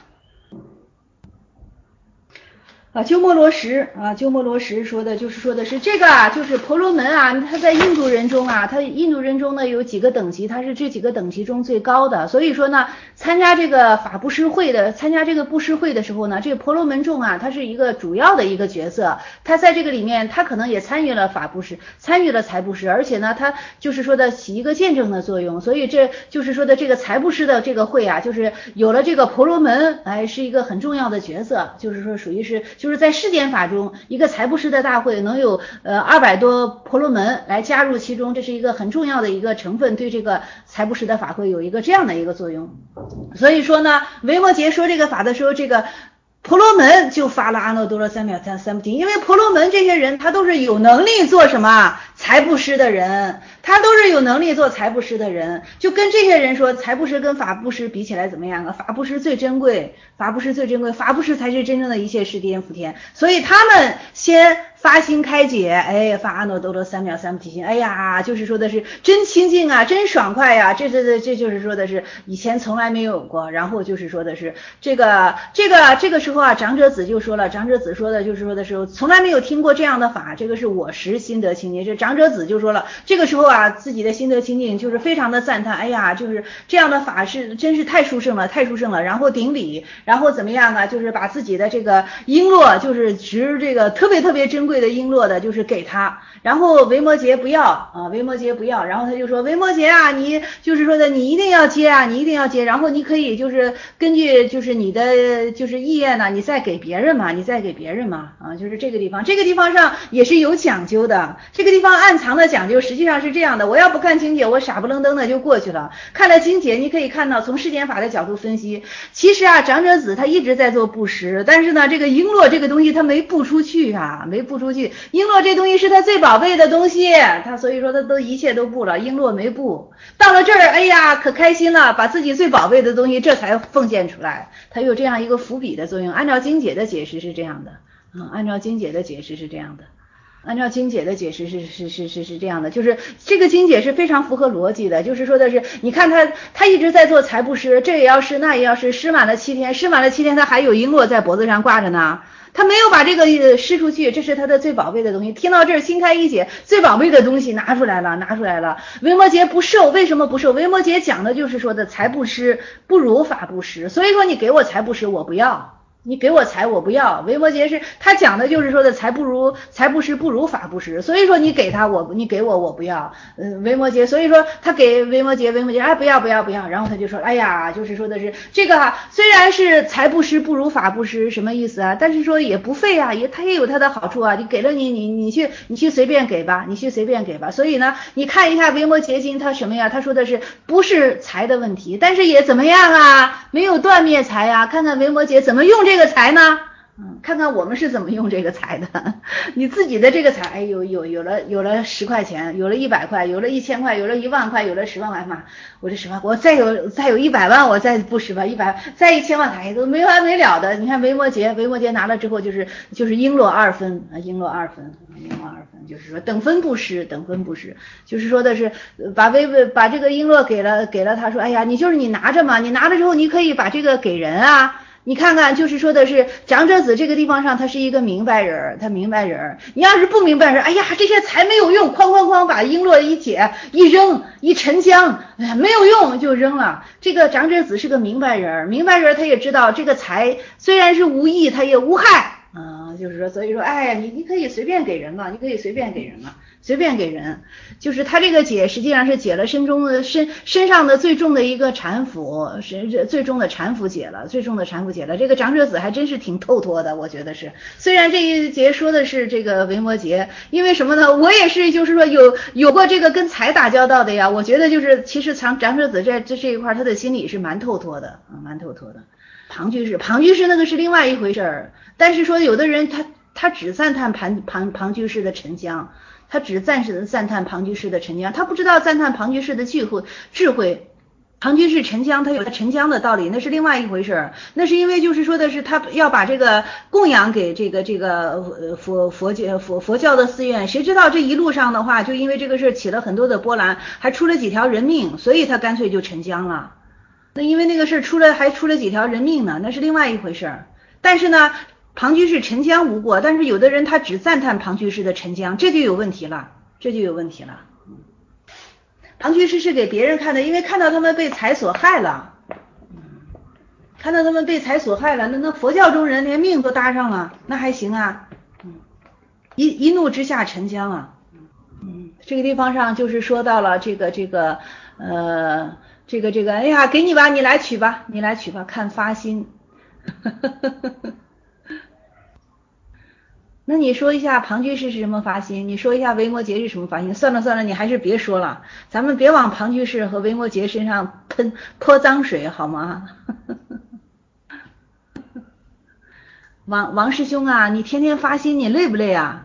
Speaker 1: 啊，鸠摩罗什啊，鸠摩罗什说的就是说的是这个啊，就是婆罗门啊，他在印度人中啊，他印度人中呢有几个等级，他是这几个等级中最高的，所以说呢，参加这个法布施会的，参加这个布施会的时候呢，这个婆罗门众啊，他是一个主要的一个角色，他在这个里面，他可能也参与了法布施，参与了财布施，而且呢，他就是说的起一个见证的作用，所以这就是说的这个财布施的这个会啊，就是有了这个婆罗门，哎，是一个很重要的角色，就是说属于是。就是在世间法中，一个财布施的大会能有呃二百多婆罗门来加入其中，这是一个很重要的一个成分，对这个财布施的法会有一个这样的一个作用。所以说呢，维摩诘说这个法的时候，这个婆罗门就发了阿耨多罗三藐三菩提，因为婆罗门这些人他都是有能力做什么财布施的人，他都是有能力做财布施的人，就跟这些人说财布施跟法布施比起来怎么样啊？法布施最珍贵，法布施最珍贵，法布施才是真正的一切世间福田，所以他们先发心开解，哎，发阿耨多罗三藐三菩提心，哎呀，就是说的是真清净啊，真爽快呀、啊，这这这这就是说的是以前从来没有过，然后就是说的是这个这个这个时候啊，长者子就说了，长者子说的就是说的是从来没有听过这样的法，这个是我实心得清净，这长者子就说了，这个时候啊，自己的心得清净就是非常的赞叹，哎呀，就是这样的法是真是太殊胜了，太殊胜了，然后顶礼，然后怎么样呢？就是把自己的这个璎珞，就是值这个特别特别珍贵的璎珞的，就是给他，然后维摩诘不要啊，维摩诘不要，然后他就说维摩诘啊，你就是说的你一定要接啊，你一定要接，然后你可以就是根据就是你的就是意愿呢，你再给别人嘛，你再给别人嘛啊，就是这个地方，这个地方上也是有讲究的，这个地方暗藏的讲究实际上是这样的，我要不看经解，我傻不愣登的就过去了，看了经解，你可以看到从世间法的角度分析，其实啊，长者子他一直在做布施，但是呢，这个璎珞这个东西他没布出去啊，没布出去，璎珞这东西是他最宝贝的东西，他所以说他都一切都布了，璎珞没布，到了这儿，哎呀，可开心了，把自己最宝贝的东西这才奉献出来，它有这样一个伏笔的作用，按照经解的解释是这样的，嗯，按照经解的解释是这样的。按照经解的解释是是是是是这样的，就是这个经解是非常符合逻辑的，就是说的是，你看他他一直在做财布施，这也要施那也要施，施满了七天，施满了七天，他还有璎珞在脖子上挂着呢，他没有把这个施出去，这是他的最宝贝的东西。听到这儿，心开一解，最宝贝的东西拿出来了，拿出来了。维摩诘不受，为什么不受？维摩诘讲的就是说的财布施不如法布施，所以说你给我财布施，我不要。你给我财我不要，维摩诘是他讲的就是说的财不如财布施不如法布施，所以说你给他我你给我我不要，嗯、呃，维摩诘所以说他给维摩诘维摩诘哎不要不要不要，然后他就说哎呀就是说的是这个哈虽然是财布施不如法布施什么意思啊，但是说也不废啊，也他也有他的好处啊，你给了你你你去你去随便给吧，你去随便给吧，所以呢你看一下维摩诘经他什么呀，他说的是不是财的问题，但是也怎么样啊，没有断灭财啊，看看维摩诘怎么用这个财呢？嗯，看看我们是怎么用这个财的。你自己的这个财，哎，有有有了有了十块钱，有了一百块，有了一千块，有了一万块，有了十万块嘛。我这十万，我再有再有一百万，我再布施吧，一百再一千万，哎，都没完没了的。你看维摩诘，维摩诘拿了之后就是就是璎珞二分啊，璎珞二分，璎珞二分，就是说等分布施，等分布施，就是说的是把维把这个璎珞给了给了他说，哎呀，你就是你拿着嘛，你拿了之后你可以把这个给人啊。你看看，就是说的是长者子这个地方上，他是一个明白人，他明白人。你要是不明白人，哎呀，这些财没有用，哐哐哐把璎珞一解一扔一沉江，哎，没有用就扔了。这个长者子是个明白人，明白人他也知道这个财虽然是无益，他也无害啊、呃，就是说，所以说，哎呀，你你可以随便给人了，你可以随便给人了。 随便给人，就是他这个解实际上是解了身中的身身上的最重的一个缠缚，是最重的缠缚解了，最重的缠缚解了。这个长者子还真是挺透脱的，我觉得是。虽然这一节说的是这个维摩诘，因为什么呢？我也是就是说有有过这个跟财打交道的呀，我觉得就是其实长长者子这这这一块他的心理是蛮透脱的啊，蛮透脱的。庞居士，庞居士那个是另外一回事儿，但是说有的人他他只赞叹庞庞庞居士的沉香。他只赞是赞叹庞居士的沉香，他不知道赞叹庞居士的智慧智慧。庞居士沉香，他有沉香的道理，那是另外一回事。那是因为就是说的是他要把这个供养给这个这个佛佛教佛佛教的寺院，谁知道这一路上的话，就因为这个事起了很多的波澜，还出了几条人命，所以他干脆就沉香了。那因为那个事出了还出了几条人命呢，那是另外一回事。但是呢。庞居士沉香无过，但是有的人他只赞叹庞居士的沉香，这就有问题了，这就有问题了。庞居士是给别人看的，因为看到他们被财所害了，看到他们被财所害了，那那佛教中人连命都搭上了，那还行啊？一一怒之下沉香啊。嗯，这个地方上就是说到了这个这个呃这个这个，哎呀，给你吧，你来取吧，你来取吧，看发心。那你说一下庞居士是什么发心？你说一下维摩诘是什么发心？算了算了，你还是别说了，咱们别往庞居士和维摩诘身上喷泼脏水好吗？王王师兄啊，你天天发心，你累不累啊？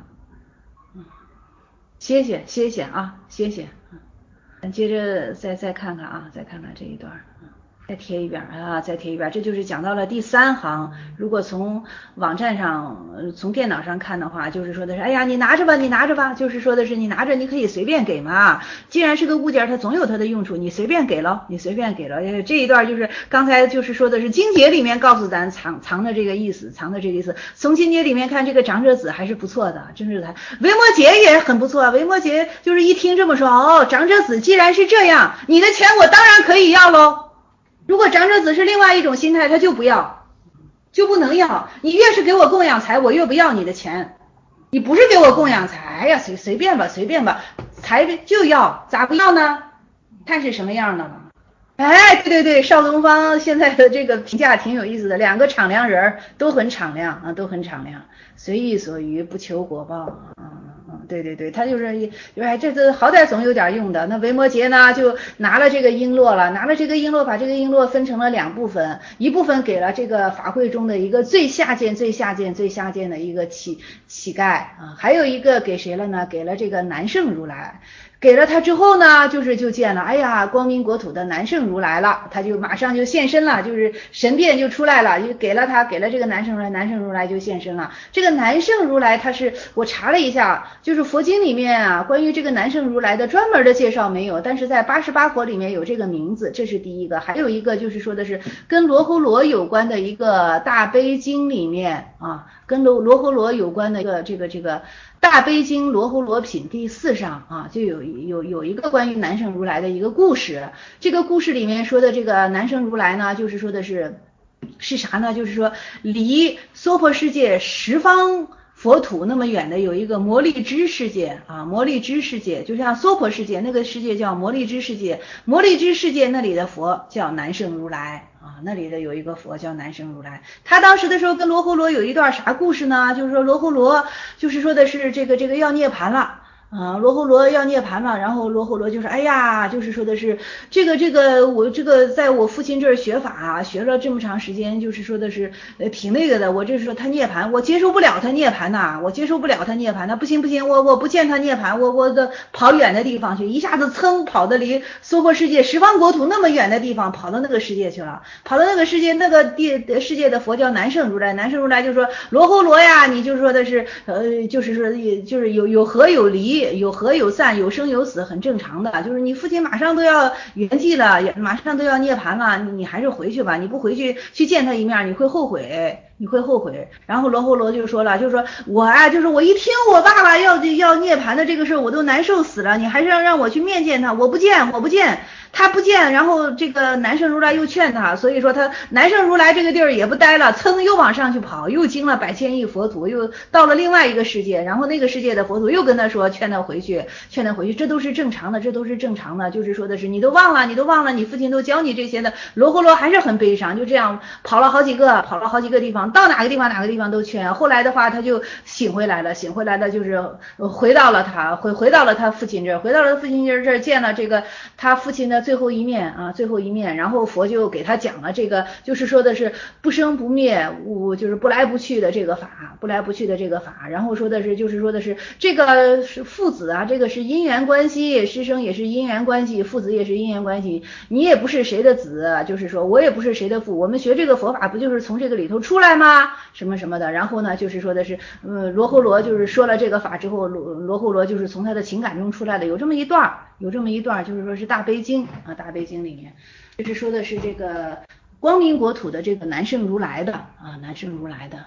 Speaker 1: 歇歇歇歇啊，歇歇。咱接着再再看看啊，再看看这一段。再贴一遍啊，再贴一遍，这就是讲到了第三行。如果从网站上、从电脑上看的话，就是说的是，哎呀，你拿着吧，你拿着吧，就是说的是你拿着，你可以随便给嘛。既然是个物件，它总有它的用处，你随便给了，你随便给了。这一段就是刚才就是说的是经节里面告诉咱藏藏的这个意思，藏的这个意思。从经节里面看，这个长者子还是不错的，真是他。维摩诘也很不错，维摩诘就是一听这么说，哦，长者子既然是这样，你的钱我当然可以要喽。如果长者子是另外一种心态，他就不要，就不能要。你越是给我供养财，我越不要你的钱。你不是给我供养财，哎呀，随随便吧，随便吧，财就要，咋不要呢？看是什么样的了。哎，对对对，邵东方现在的这个评价挺有意思的，两个敞亮人都很敞亮啊，都很敞亮，随意所欲，不求果报啊。嗯，对对对，他就是就是哎，这这好歹总有点用的。那维摩诘呢，就拿了这个璎珞了，拿了这个璎珞，把这个璎珞分成了两部分，一部分给了这个法会中的一个最下贱、最下贱、最下贱的一个乞乞丐啊，还有一个给谁了呢？给了这个南圣如来。给了他之后呢，就是就见了，哎呀，光明国土的南圣如来了，他就马上就现身了，就是神变就出来了，就给了他，给了这个南圣如来，南圣如来就现身了。这个南圣如来，他是我查了一下，就是佛经里面啊，关于这个南圣如来的专门的介绍没有，但是在八十八佛里面有这个名字，这是第一个。还有一个就是说的是跟罗睺罗有关的一个大悲经里面啊，跟罗罗睺罗有关的一个这个这个。大悲经罗睺罗品第四上啊，就有有有一个关于南圣如来的一个故事。这个故事里面说的这个南圣如来呢，就是说的是是啥呢？就是说离娑婆世界十方佛土那么远的有一个摩利支世界啊，摩利支世界就像娑婆世界，那个世界叫摩利支世界，摩利支世界那里的佛叫南圣如来啊，那里的有一个佛叫南圣如来。他当时的时候跟罗睺罗有一段啥故事呢？就是说罗睺罗就是说的是这个这个要涅槃了。啊，罗睺罗要涅槃了，然后罗睺罗就是哎呀，就是说的是这个这个我这个在我父亲这儿学法啊，学了这么长时间，就是说的是呃挺那个的，我就是说他涅槃，我接受不了他涅槃呐，我接受不了他涅槃，那不行不行，我我不见他涅槃，我我的跑远的地方去，一下子噌跑的离娑婆世界十方国土那么远的地方，跑到那个世界去了，跑到那个世界那个地世界的佛叫南圣如来，南圣如来就说罗睺罗呀，你就说的是呃就是说就是有有合有离。有合有散，有生有死，很正常的。就是你父亲马上都要圆寂了，马上都要涅槃了，你你还是回去吧，你不回去去见他一面，你会后悔， 你会后悔。然后罗睺罗就说了，就说我啊，就是我一听我爸爸要要涅槃的这个事儿，我都难受死了，你还是要让我去面见他，我不见，我不见。他不见，然后这个南圣如来又劝他，所以说他南圣如来这个地儿也不待了，噌又往上去跑，又经了百千亿佛土，又到了另外一个世界，然后那个世界的佛土又跟他说，劝他回去，劝他回去，这都是正常的，这都是正常的，就是说的是你都忘了，你都忘了，你父亲都教你这些的。罗睺罗还是很悲伤，就这样跑了好几个，跑了好几个地方，到哪个地方哪个地方都劝。后来的话，他就醒回来了，醒回来的就是回到了他回回到了他父亲这儿，回到了父亲这儿见了这个他父亲的最后一面啊，最后一面，然后佛就给他讲了这个，就是说的是不生不灭，无就是不来不去的这个法，不来不去的这个法，然后说的是就是说的是这个是父子啊，这个是因缘关系，师生也是因缘关系，父子也是因缘关系，你也不是谁的子，就是说我也不是谁的父，我们学这个佛法不就是从这个里头出来吗？什么什么的，然后呢，就是说的是，呃，罗睺罗就是说了这个法之后，罗罗睺罗就是从他的情感中出来的，有这么一段，有这么一段，就是说是大悲经啊，大悲经里面，就是说的是这个光明国土的这个南圣如来的啊，南圣如来的。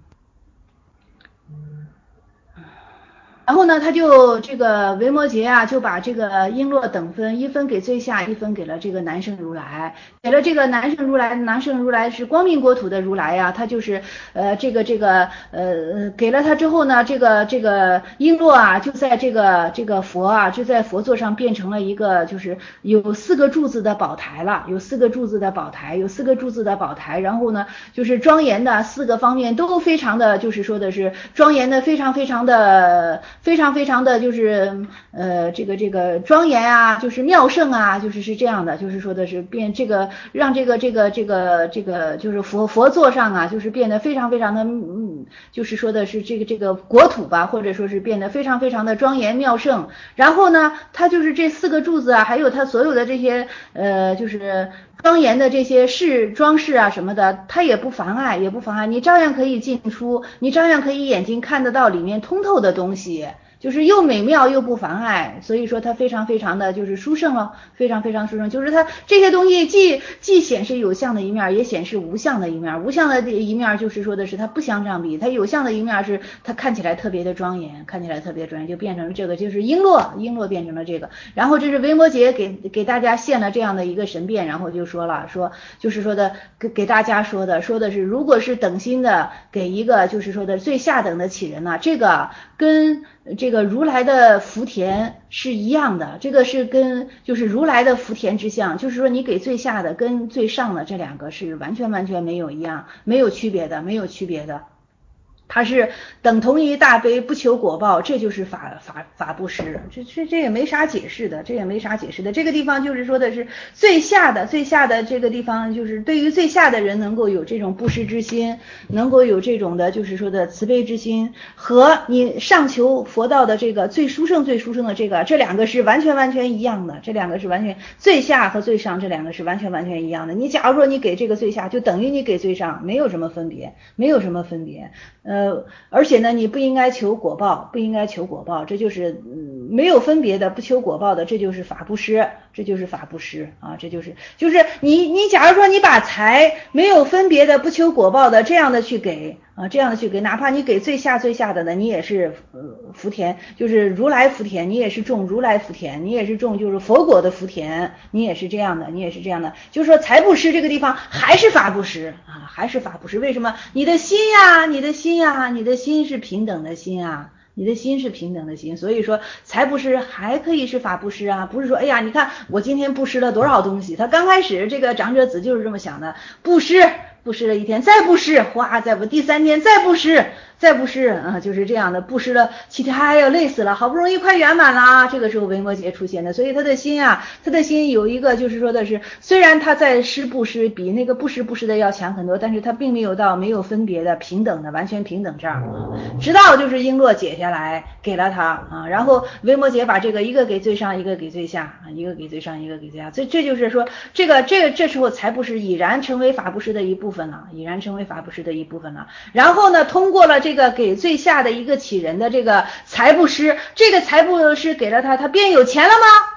Speaker 1: 然后呢，他就这个维摩诘啊，就把这个璎珞等分，一分给最下，一分给了这个南圣如来，给了这个南圣如来，南圣如来是光明国土的如来呀、啊，他就是呃这个这个呃给了他之后呢，这个这个璎珞啊，就在这个这个佛啊，就在佛座上变成了一个就是有四个柱子的宝台了，有四个柱子的宝台，有四个柱子的宝台，然后呢就是庄严的四个方面都非常的，就是说的是庄严的非常非常的。非常非常的就是呃这个这个庄严啊，就是妙胜啊，就是是这样的，就是说的是变这个让这个这个这个这个就是佛佛座上啊，就是变得非常非常的嗯，就是说的是这个这个国土吧，或者说是变得非常非常的庄严妙胜。然后呢，它就是这四个柱子啊，还有它所有的这些呃就是庄严的这些饰装饰啊什么的，它也不妨碍，也不妨碍，你照样可以进出，你照样可以眼睛看得到里面通透的东西。就是又美妙又不妨碍，所以说它非常非常的就是殊胜了，非常非常殊胜。就是它这些东西既既显示有相的一面，也显示无相的一面。无相的一面就是说的是它不相上比，它有相的一面是它看起来特别的庄严，看起来特别庄严，就变成了这个就是璎珞，璎珞变成了这个。然后这是维摩诘给给大家现了这样的一个神变，然后就说了说就是说的给给大家说的说的是如果是等心的给一个就是说的最下等的启人呢、啊，这个跟这个如来的福田是一样的，这个是跟就是如来的福田之相，就是说你给最下的跟最上的这两个是完全完全没有一样，没有区别的，没有区别的。它是等同于大悲不求果报，这就是法法法布施，这这这也没啥解释的，这也没啥解释的。这个地方就是说的是最下的最下的这个地方，就是对于最下的人能够有这种布施之心，能够有这种的就是说的慈悲之心，和你上求佛道的这个最殊胜最殊胜的这个，这两个是完全完全一样的，这两个是完全最下和最上这两个是完全完全一样的。你假如说你给这个最下，就等于你给最上，没有什么分别，没有什么分别。呃，而且呢，你不应该求果报，不应该求果报，这就是嗯没有分别的，不求果报的，这就是法布施，这就是法布施啊，这就是就是你你假如说你把财没有分别的，不求果报的这样的去给啊，这样的去给，哪怕你给最下最下的呢，你也是呃福田，就是如来福田，你也是种如来福田，你也是种就是佛果的福田，你也是这样的，你也是这样的，就是说财布施这个地方还是法布施啊，还是法布施，为什么？你的心呀，你的心呀，你的心是平等的心啊。你的心是平等的心，所以说财布施还可以是法布施啊，不是说哎呀，你看我今天布施了多少东西，他刚开始这个长者子就是这么想的，布施布施了一天，再布施，哗，再不第三天再布施，再布施啊，就是这样的，布施了七天，哎呀累死了，好不容易快圆满了啊，这个时候维摩诘出现的，所以他的心啊，他的心有一个就是说的是，虽然他在施布施比那个不施布施的要强很多，但是他并没有到没有分别的平等的完全平等这样啊，直到就是璎珞解下来给了他啊，然后维摩诘把这个一个给最上，一个给最下啊，一个给最上，一个给最下，这这就是说这个这个这时候才布施已然成为法布施的一部分了，已然成为法布施的一部分了。然后呢，通过了这个给最下的一个启人的这个财布施，这个财布施给了他，他变有钱了吗？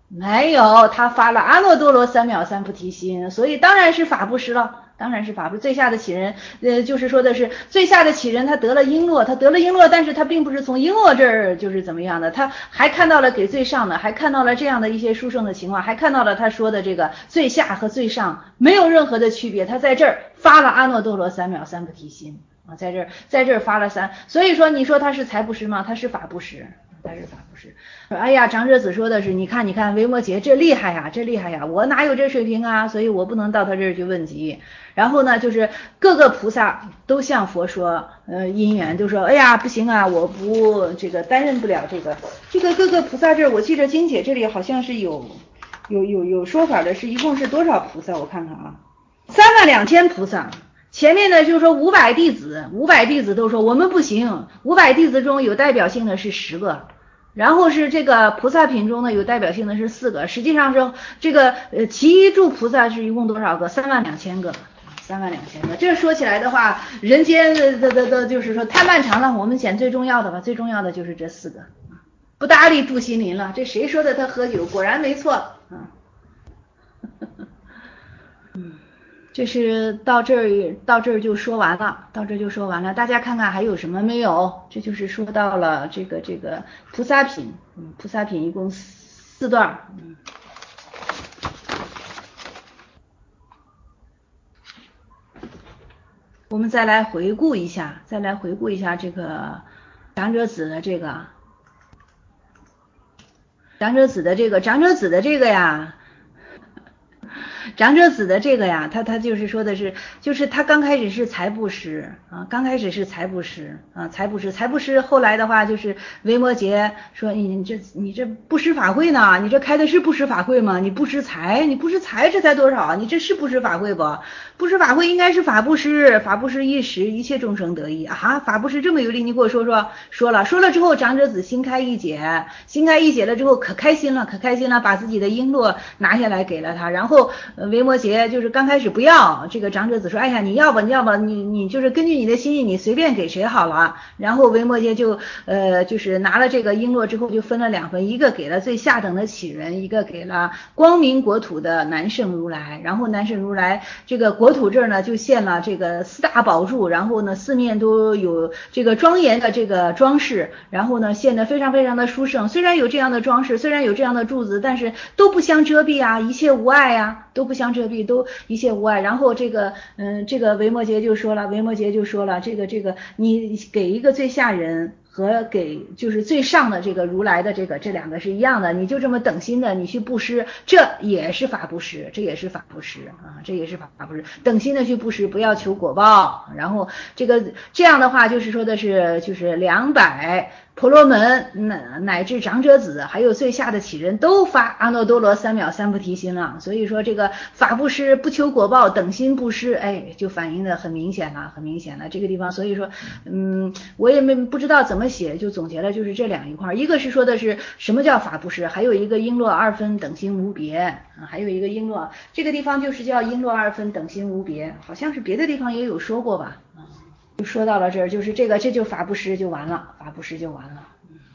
Speaker 1: 没有，他发了阿耨多罗三藐三菩提心，所以当然是法布施了，当然是法布施。最下的启人，呃，就是说的是最下的启人，他得了璎珞，他得了璎珞，但是他并不是从璎珞这儿就是怎么样的，他还看到了给最上的，还看到了这样的一些殊胜的情况，还看到了他说的这个最下和最上没有任何的区别，他在这儿发了阿耨多罗三藐三菩提心啊，在这儿在这儿发了三，所以说你说他是财布施吗？他是法布施。他是法布施。哎呀，长者子说的是，你看，你看，维摩诘这厉害呀，这厉害呀，我哪有这水平啊？所以我不能到他这儿去问及。然后呢，就是各个菩萨都向佛说，呃，因缘就说，哎呀，不行啊，我不这个担任不了这个。这个各个菩萨这儿，我记得经解这里好像是有有有有说法的，是一共是多少菩萨？我看看啊，三万两千菩萨。前面呢就是说五百弟子，五百弟子都说我们不行，五百弟子中有代表性的是十个。然后是这个菩萨品中呢，有代表性的是四个，实际上是这个呃其余诸菩萨是一共多少个？三万两千个，三万两千个。这说起来的话，人间的的的就是说太漫长了，我们选最重要的吧，最重要的就是这四个。不搭理住心林了，这谁说的他喝酒？果然没错啊。嗯。这是到这儿到这儿就说完了，到这儿就说完了。大家看看还有什么没有？这就是说到了这个这个菩萨品，嗯，菩萨品一共四段，嗯。我们再来回顾一下，再来回顾一下这个长者子的这个长者子的这个长者子的这个呀。长者子的这个呀，他他就是说的是，就是他刚开始是财布施啊，刚开始是财布施啊，财布施，财布施，后来的话就是维摩诘说你你这你这布施法会呢？你这开的是布施法会吗？你布施财，你布施财这才多少？你这是布施法会不？布施法会应该是法布施，法布施一时，一切众生得益啊！法布施这么有力，你给我说说。说了说了之后，长者子心开意解，心开意解了之后可开心了，可开心了，把自己的璎珞拿下来给了他，然后。维摩诘就是刚开始不要，这个长者子说，哎呀，你要吧，你要吧，你你就是根据你的心意，你随便给谁好了。然后维摩诘就呃就是拿了这个璎珞之后，就分了两份，一个给了最下等的启人，一个给了光明国土的南圣如来。然后南圣如来这个国土这儿呢，就献了这个四大宝柱，然后呢四面都有这个庄严的这个装饰，然后呢献的非常非常的殊胜。虽然有这样的装饰，虽然有这样的柱子，但是都不相遮蔽啊，一切无碍啊。都不相遮蔽，都一切无碍。然后这个，嗯，这个维摩诘就说了，维摩诘就说了，这个这个，你给一个最下人和给就是最上的这个如来的这个，这两个是一样的，你就这么等心的，你去布施，这也是法布施，这也是法布施啊，这也是法布施，等心的去布施，不要求果报。然后这个这样的话，就是说的是就是两百。婆罗门乃乃至长者子，还有最下的启人都发阿耨多罗三藐三菩提心了。所以说这个法布施不求果报，等心布施，哎，就反映的很明显了，很明显了这个地方。所以说，嗯，我也没不知道怎么写，就总结了就是这两一块，一个是说的是什么叫法布施，还有一个璎珞二分等心无别啊，还有一个璎珞这个地方就是叫璎珞二分等心无别，好像是别的地方也有说过吧。就说到了这儿，就是这个，这就法布施就完了，法布施就完了。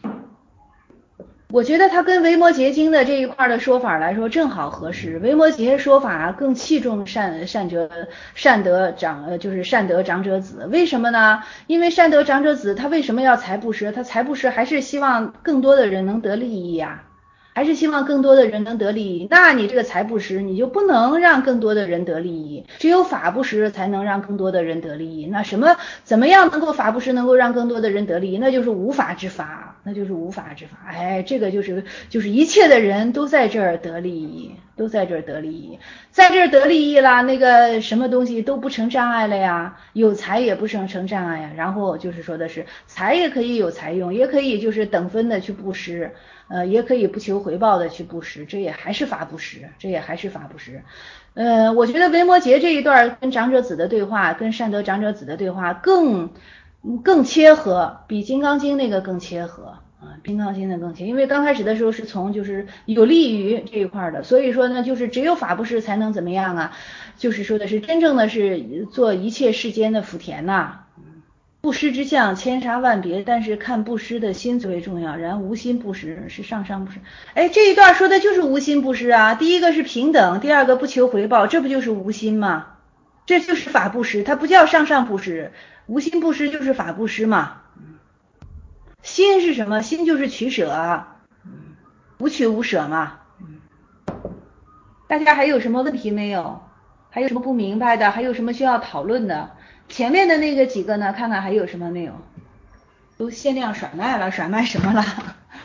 Speaker 1: 我觉得他跟维摩诘经的这一块的说法来说正好合适。维摩诘说法更器重善善者善德长，呃，就是善德长者子。为什么呢？因为善德长者子他为什么要财布施？他财布施还是希望更多的人能得利益呀、啊。还是希望更多的人能得利益，那你这个财布施你就不能让更多的人得利益，只有法布施才能让更多的人得利益。那什么怎么样能够法布施能够让更多的人得利益？那就是无法之法，那就是无法之法。哎，这个就是就是一切的人都在这儿得利益，都在这儿得利益，在这儿得利益了，那个什么东西都不成障碍了呀，有财也不成成障碍呀。然后就是说的是财也可以有财用，也可以就是等分的去布施。呃，也可以不求回报的去布施，这也还是法布施，这也还是法布施。呃，我觉得维摩诘这一段跟长者子的对话，跟善德长者子的对话更更切合，比金刚经那个更切合啊，金刚经的更切，因为刚开始的时候是从就是有利于这一块的，所以说呢，就是只有法布施才能怎么样啊？就是说的是真正的是做一切世间的福田呐、啊。 布施之相千差万别，但是看布施的心最为重要。然无心布施是上上布施。哎，这一段说的就是无心布施啊。第一个是平等，第二个不求回报，这不就是无心吗？这就是法布施，它不叫上上布施，无心布施就是法布施嘛。心是什么？心就是取舍，无取无舍嘛。大家还有什么问题没有？还有什么不明白的？还有什么需要讨论的？前面的那个几个呢？看看还有什么没有？都限量甩卖了，甩卖什么了？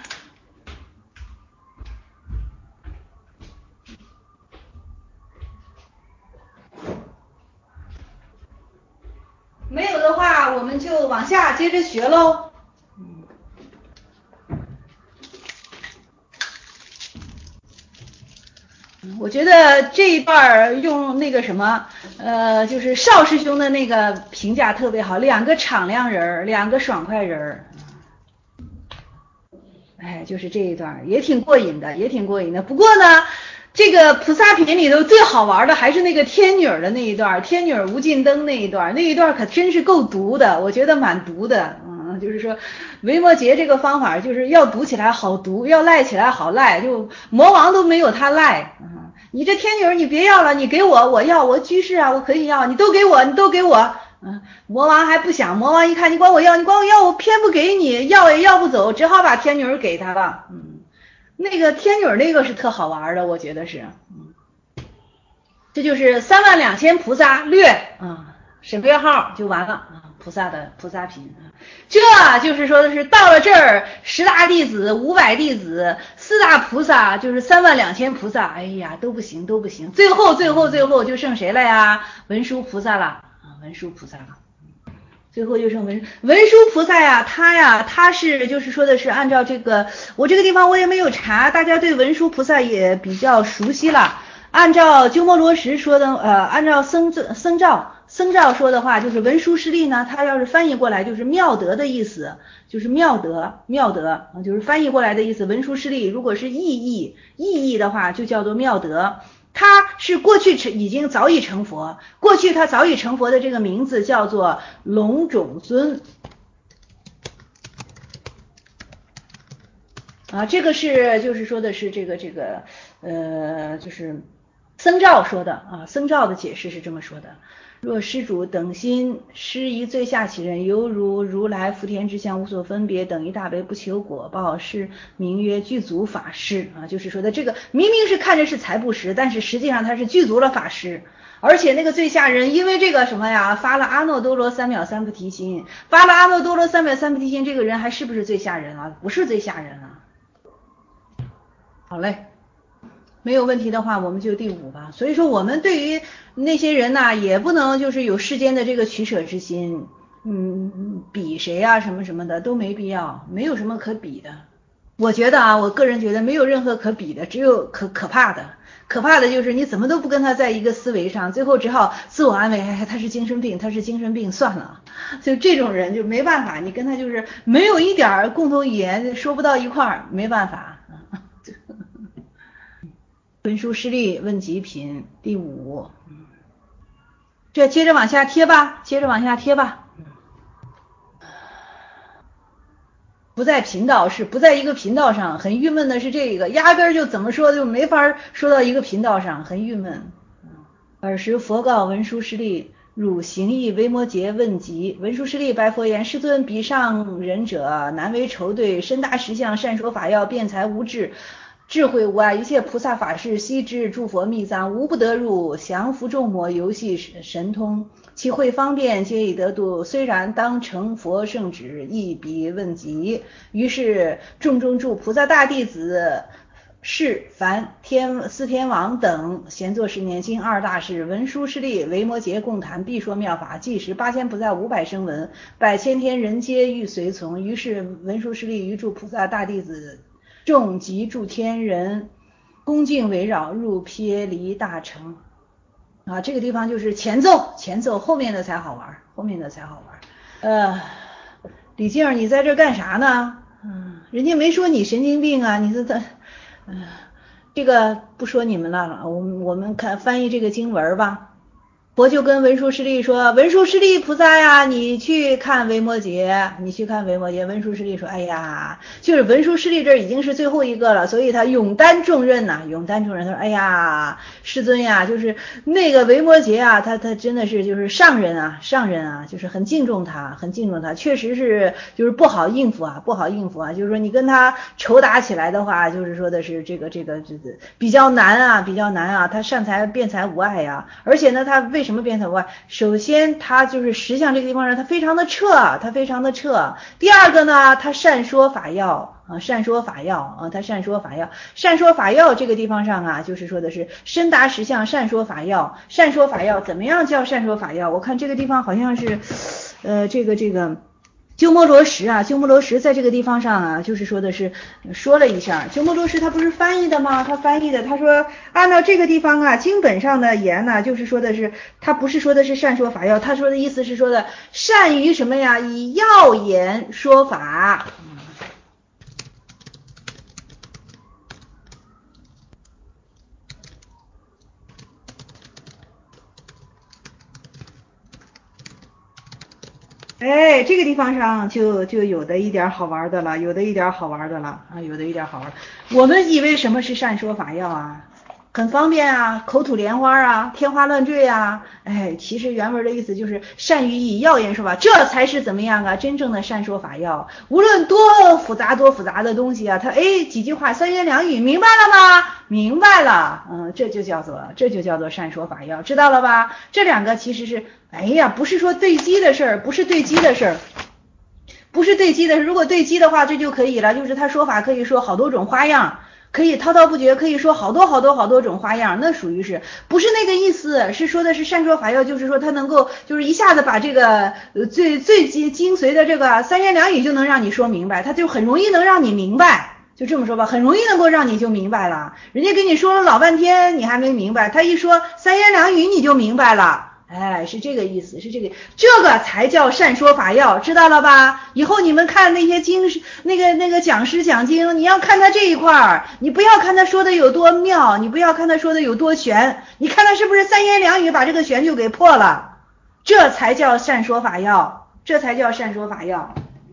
Speaker 1: 没有的话，我们就往下接着学喽。我觉得这一段用那个什么，呃，就是邵师兄的那个评价特别好，两个敞亮人，两个爽快人，哎，就是这一段也挺过瘾的，也挺过瘾的。不过呢，这个菩萨品里头最好玩的还是那个天女的那一段，天女无尽灯那一段，那一段可真是够毒的，我觉得蛮毒的。嗯，就是说维摩诘这个方法就是要读起来好读，要赖起来好赖，就魔王都没有他赖。嗯，你这天女你别要了，你给我，我要，我居士啊，我可以要，你都给我，你都给我。嗯，魔王还不想，魔王一看你管我要，你管我要，我偏不给你，要也要不走，只好把天女给他了。嗯，那个天女那个是特好玩的，我觉得是。嗯，这就是三万两千菩萨略啊，省略号就完了啊，菩萨的菩萨品。这就是说的是到了这儿，十大弟子、五百弟子、四大菩萨，就是三万两千菩萨，哎呀，都不行，都不行。最后，最后，最后就剩谁了呀？文殊菩萨了啊，文殊菩萨了。最后就剩文文殊菩萨呀，他呀，他是就是说的是按照这个，我这个地方我也没有查，大家对文殊菩萨也比较熟悉了。按照鸠摩罗什说的，呃，按照僧僧肇僧肇说的话，就是文殊师利呢，他要是翻译过来就是妙德的意思，就是妙德妙德，就是翻译过来的意思。文殊师利如果是意译意译的话，就叫做妙德。他是过去已经早已成佛，过去他早已成佛的这个名字叫做龙种尊啊，这个是就是说的是这个这个呃就是僧肇说的啊，僧肇的解释是这么说的。若施主等心施于最下其人，犹如如来福田之相无所分别，等于大悲不求果报，是名曰具足法施啊。就是说的这个明明是看着是财布施，但是实际上它是具足了法施。而且那个最下人因为这个什么呀，发了阿耨多罗三藐三菩提心，发了阿耨多罗三藐三菩提心，这个人还是不是最下人啊？不是最下人啊。好嘞，没有问题的话，我们就第五吧。所以说，我们对于那些人呢，也不能就是有世间的这个取舍之心，嗯，比谁啊什么什么的都没必要，没有什么可比的。我觉得啊，我个人觉得没有任何可比的，只有可可怕的。可怕的就是你怎么都不跟他在一个思维上，最后只好自我安慰，哎，他是精神病，他是精神病，算了。就这种人就没办法，你跟他就是没有一点共同语言，说不到一块儿，没办法。文殊师利问极品第五，这接着往下贴吧，接着往下贴吧。不在频道是不在一个频道上，很郁闷的是这个，压根就怎么说就没法说到一个频道上，很郁闷。尔时佛告文殊师利：汝行义维摩诘问疾。文殊师利白佛言：世尊，彼上人者难为仇对，身大实相，善说法要，辩才无智，智慧无碍，一切菩萨法事悉知，诸佛密藏无不得入，降伏众魔，游戏神通，其会方便，皆已得度。虽然当成佛圣旨，亦彼问疾。于是众中诸菩萨大弟子释梵天四天王等闲坐十年，经二大士文殊师利维摩诘共谈，必说妙法。即时八千菩萨五百声闻，百千天人皆欲随从。于是文殊师利于诸菩萨大弟子众及诸天人恭敬围绕，入撇离大城啊。这个地方就是前奏，前奏后面的才好玩，后面的才好玩。呃，李静，你在这干啥呢？嗯，人家没说你神经病啊，你说他，嗯、呃，这个不说你们了，我们我们看翻译这个经文吧。 佛就跟文殊师利说，文殊师利菩萨呀，你去看维摩诘，你去看维摩诘。文殊师利说，哎呀，就是文殊师利这已经是最后一个了，所以他勇担重任呐、啊，勇担重任。他说，哎呀，师尊呀，就是那个维摩诘啊，他他真的是就是上人啊，上人啊，就是很敬重他，很敬重他，确实是就是不好应付啊，不好应付啊，就是说你跟他仇打起来的话，就是说的是这个这个这个比较难啊，比较难啊，他善财辩才无碍呀、啊，而且呢，他为什么辩才无碍？首先，他就是实相这个地方上，他非常的彻，他非常的彻。第二个呢，他善说法要。啊，善说法要啊，他善说法要，善说法要这个地方上啊，就是说的是深达实相，善说法要，善说法要怎么样叫善说法要？我看这个地方好像是，呃，这个这个。鸠摩罗什啊，鸠摩罗什在这个地方上啊，就是说的是说了一下，鸠摩罗什他不是翻译的吗？他翻译的，他说按照这个地方啊，经本上的言呢、啊，就是说的是他不是说的是善说法要，他说的意思是说的善于什么呀？以要言说法。哎，这个地方上就就有的一点好玩的了，有的一点好玩的了啊，有的一点好玩。我们以为什么是善说法要啊？很方便啊，口吐莲花啊，天花乱坠啊。哎，其实原文的意思就是善于以要言说法，这才是怎么样啊？真正的善说法要。无论多复杂多复杂的东西啊，他哎几句话三言两语明白了吗？明白了，嗯，这就叫做这就叫做善说法要，知道了吧？这两个其实是，哎呀，不是说对机的事儿，不是对机的事儿。不是对机的，如果对机的话，这就可以了。就是他说法可以说好多种花样，可以滔滔不绝，可以说好多好多好多种花样，那属于是不是那个意思？是说的是善说法要，就是说他能够就是一下子把这个呃最最精精髓的这个三言两语就能让你说明白，他就很容易能让你明白。就这么说吧，很容易能够让你就明白了。人家跟你说了老半天，你还没明白，他一说三言两语你就明白了。哎，是这个意思，是这个，这个才叫善说法要，知道了吧？以后你们看那些经，那个那个讲师讲经，你要看他这一块儿，你不要看他说的有多妙，你不要看他说的有多玄，你看他是不是三言两语把这个玄就给破了，这才叫善说法要，这才叫善说法要。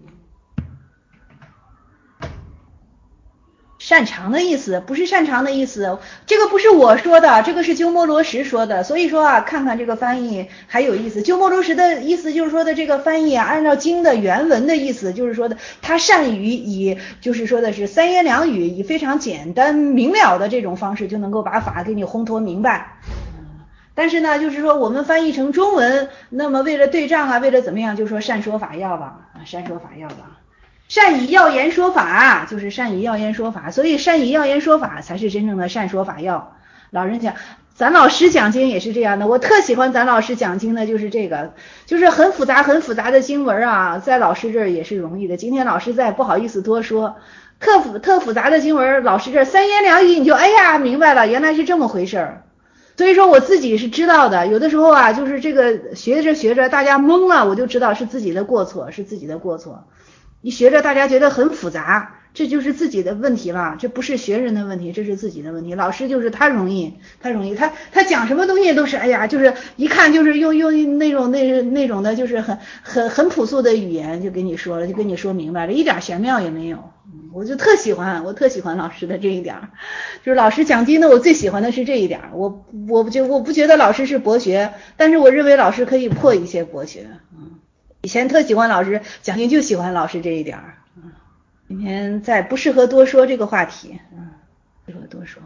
Speaker 1: 擅长的意思，不是擅长的意思，这个不是我说的，这个是鸠摩罗什说的，所以说啊，看看这个翻译还有意思。鸠摩罗什的意思就是说的这个翻译啊，按照经的原文的意思，就是说的他善于以，就是说的是三言两语，以非常简单明了的这种方式，就能够把法给你烘托明白。但是呢，就是说我们翻译成中文，那么为了对仗啊，为了怎么样，就说善说法要吧，啊，善说法要吧。善以要言说法，就是善以要言说法，所以善以要言说法才是真正的善说法要。老人讲，咱老师讲经也是这样的，我特喜欢咱老师讲经的就是这个，就是很复杂很复杂的经文啊，在老师这儿也是容易的。今天老师在，不好意思多说，特复特复杂的经文，老师这儿三言两语你就哎呀明白了，原来是这么回事儿。所以说我自己是知道的，有的时候啊，就是这个学着学着大家懵了，我就知道是自己的过错，是自己的过错。你学着大家觉得很复杂，这就是自己的问题了，这不是学人的问题，这是自己的问题。老师就是他容易，他容易，他他讲什么东西都是，哎呀，就是一看就是用用那种那那种的，就是很很很朴素的语言就给你说了，就跟你说明白了，一点玄妙也没有。我就特喜欢，我特喜欢老师的这一点，就是老师讲经的，我最喜欢的是这一点。我我不觉我不觉得老师是博学，但是我认为老师可以破一些博学，嗯。以前特喜欢老师讲经，就喜欢老师这一点儿。嗯，今天再不适合多说这个话题，嗯，适合多说。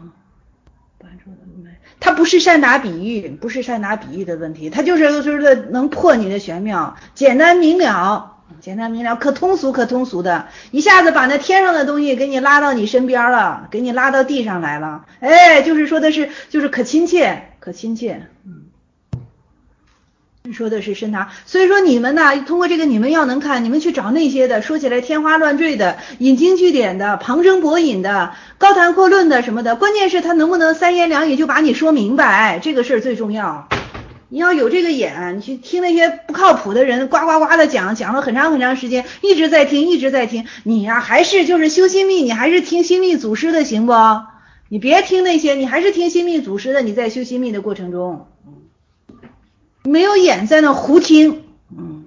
Speaker 1: 他不是善打比喻，不是善打比喻的问题，他就是就是能破你的玄妙，简单明了，简单明了，可通俗可通俗的，一下子把那天上的东西给你拉到你身边了，给你拉到地上来了，哎，就是说的是就是可亲切，可亲切，嗯。说的是深达，所以说你们呢，通过这个你们要能看，你们去找那些的，说起来天花乱坠的，引经据典的，旁征博引的，高谈阔论的什么的，关键是他能不能三言两语就把你说明白，这个事儿最重要。你要有这个眼，你去听那些不靠谱的人呱呱呱的讲，讲了很长很长时间，一直在听，一直在听，你呀、啊、还是就是修心密，你还是听心密祖师的行不？你别听那些，你还是听心密祖师的，你在修心密的过程中。 没有眼在那胡听。嗯。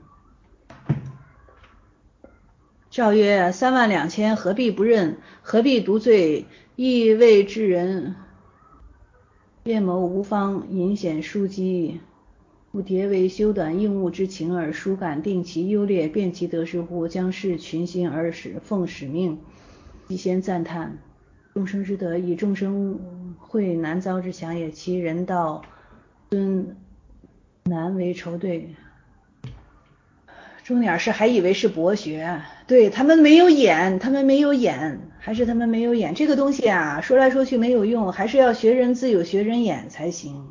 Speaker 1: 诏曰：三万两千，何必不认？何必独罪？亦谓之人辩谋无方，隐显枢机，故迭为修短应物之情耳，孰敢定其优劣，辨其得失乎？将视群心而使奉使命，即先赞叹众生之德，以众生会难遭之强也。其人道尊难为仇对。重点是还以为是博学，对，他们没有眼，他们没有眼，还是他们没有眼。这个东西啊，说来说去没有用，还是要学人自有学人眼才行。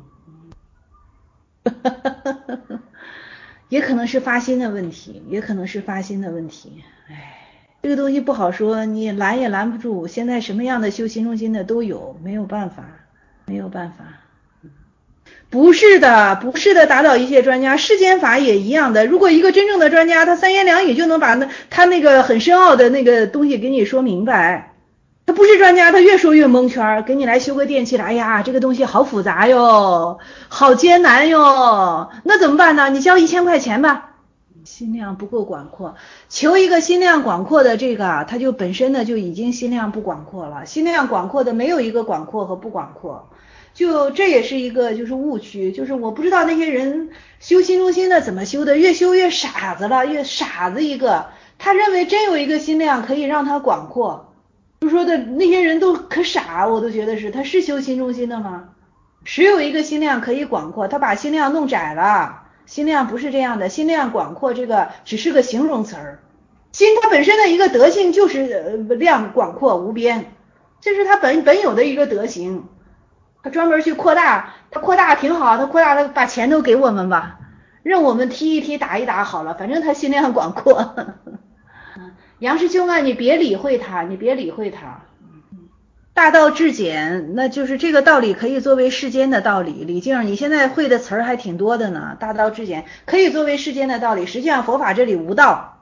Speaker 1: 也可能是发心的问题，也可能是发心的问题。哎，这个东西不好说，你拦也拦不住。现在什么样的修心中心的都有，没有办法，没有办法。不是的，不是的，打倒一切专家，世间法也一样的。如果一个真正的专家，他三言两语就能把那他那个很深奥的那个东西给你说明白。他不是专家，他越说越蒙圈，给你来修个电器了，哎呀，这个东西好复杂哟，好艰难哟，那怎么办呢？你交一千块钱吧。心量不够广阔，求一个心量广阔的这个，他就本身呢就已经心量不广阔了。心量广阔的没有一个广阔和不广阔。就这也是一个就是误区，就是我不知道那些人修心中心的怎么修的，越修越傻子了，越傻子一个。他认为真有一个心量可以让他广阔，就说的那些人都可傻，我都觉得是，他是修心中心的吗？只有一个心量可以广阔，他把心量弄窄了，心量不是这样的，心量广阔这个只是个形容词儿，心它本身的一个德性就是量广阔无边，这是他本本有的一个德行。他专门去扩大，他扩大挺好，他扩大他把钱都给我们吧，让我们踢一踢打一打好了，反正他心量广阔。杨师兄啊，你别理会他，你别理会他。大道至简，那就是这个道理可以作为世间的道理。李静，你现在会的词儿还挺多的呢，大道至简可以作为世间的道理，实际上佛法这里无道。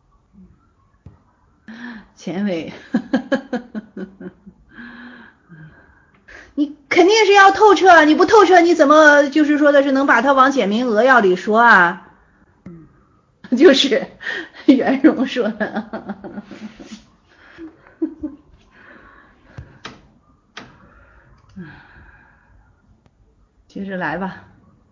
Speaker 1: 前卫。你肯定是要透彻，你不透彻你怎么就是说的是能把它往简明扼要里说啊？就是袁荣说的。接着来吧，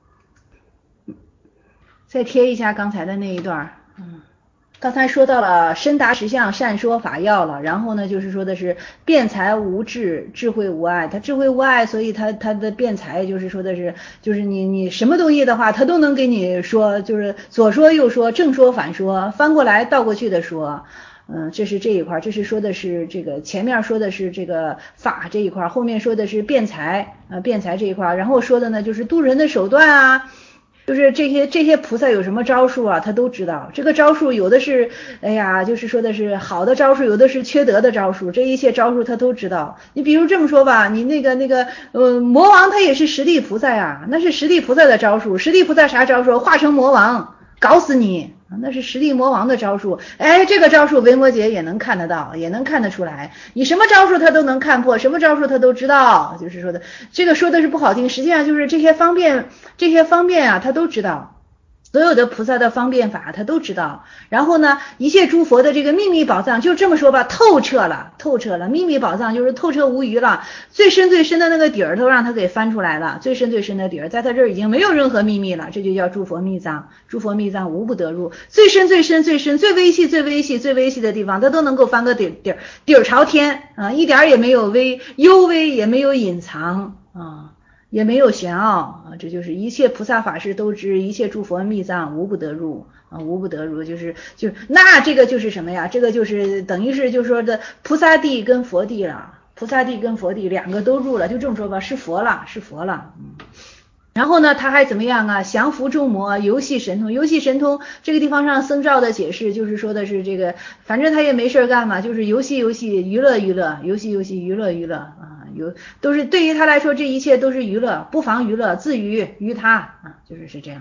Speaker 1: 再贴一下刚才的那一段。嗯。刚才说到了深达实相善说法要了，然后呢就是说的是辩才无智，智慧无碍。他智慧无碍，所以他他的辩才就是说的是就是你你什么东西的话他都能给你说，就是左说右说，正说反说，翻过来倒过去的说。嗯，这是这一块，这是说的是这个前面说的是这个法这一块，后面说的是辩才啊辩才这一块，然后说的呢就是渡人的手段啊。就是这些这些菩萨有什么招数啊，他都知道。这个招数有的是，哎呀，就是说的是好的招数，有的是缺德的招数，这一切招数他都知道。你比如这么说吧，你那个那个呃魔王他也是实地菩萨呀，那是实地菩萨的招数。实地菩萨啥招数？化成魔王，搞死你。那是实地魔王的招数，哎，这个招数维摩诘也能看得到，也能看得出来。你什么招数他都能看破，什么招数他都知道。就是说的，这个说的是不好听，实际上就是这些方便，这些方便啊，他都知道。所有的菩萨的方便法他都知道，然后呢一切诸佛的这个秘密宝藏就这么说吧，透彻了透彻了，秘密宝藏就是透彻无余了，最深最深的那个底儿都让他给翻出来了，最深最深的底儿在他这儿已经没有任何秘密了，这就叫诸佛密藏，诸佛密藏无不得入，最深最深最深最微细最微细最微细的地方他都能够翻个底底底儿朝天啊，一点也没有微幽微也没有隐藏啊，也没有玄奥啊，这就是一切菩萨法事都知，一切诸佛密藏无不得入啊，无不得入，就是就是那这个就是什么呀？这个就是等于是就是说的菩萨地跟佛地了，菩萨地跟佛地两个都入了，就这么说吧，是佛了，是佛了，嗯。然后呢他还怎么样啊？降伏众魔，游戏神通。游戏神通这个地方上僧肇的解释就是说的是这个，反正他也没事干嘛，就是游戏游戏娱乐娱乐，游戏游戏娱乐娱乐啊，有都是对于他来说这一切都是娱乐，不妨娱乐，自娱于他啊，就是是这样的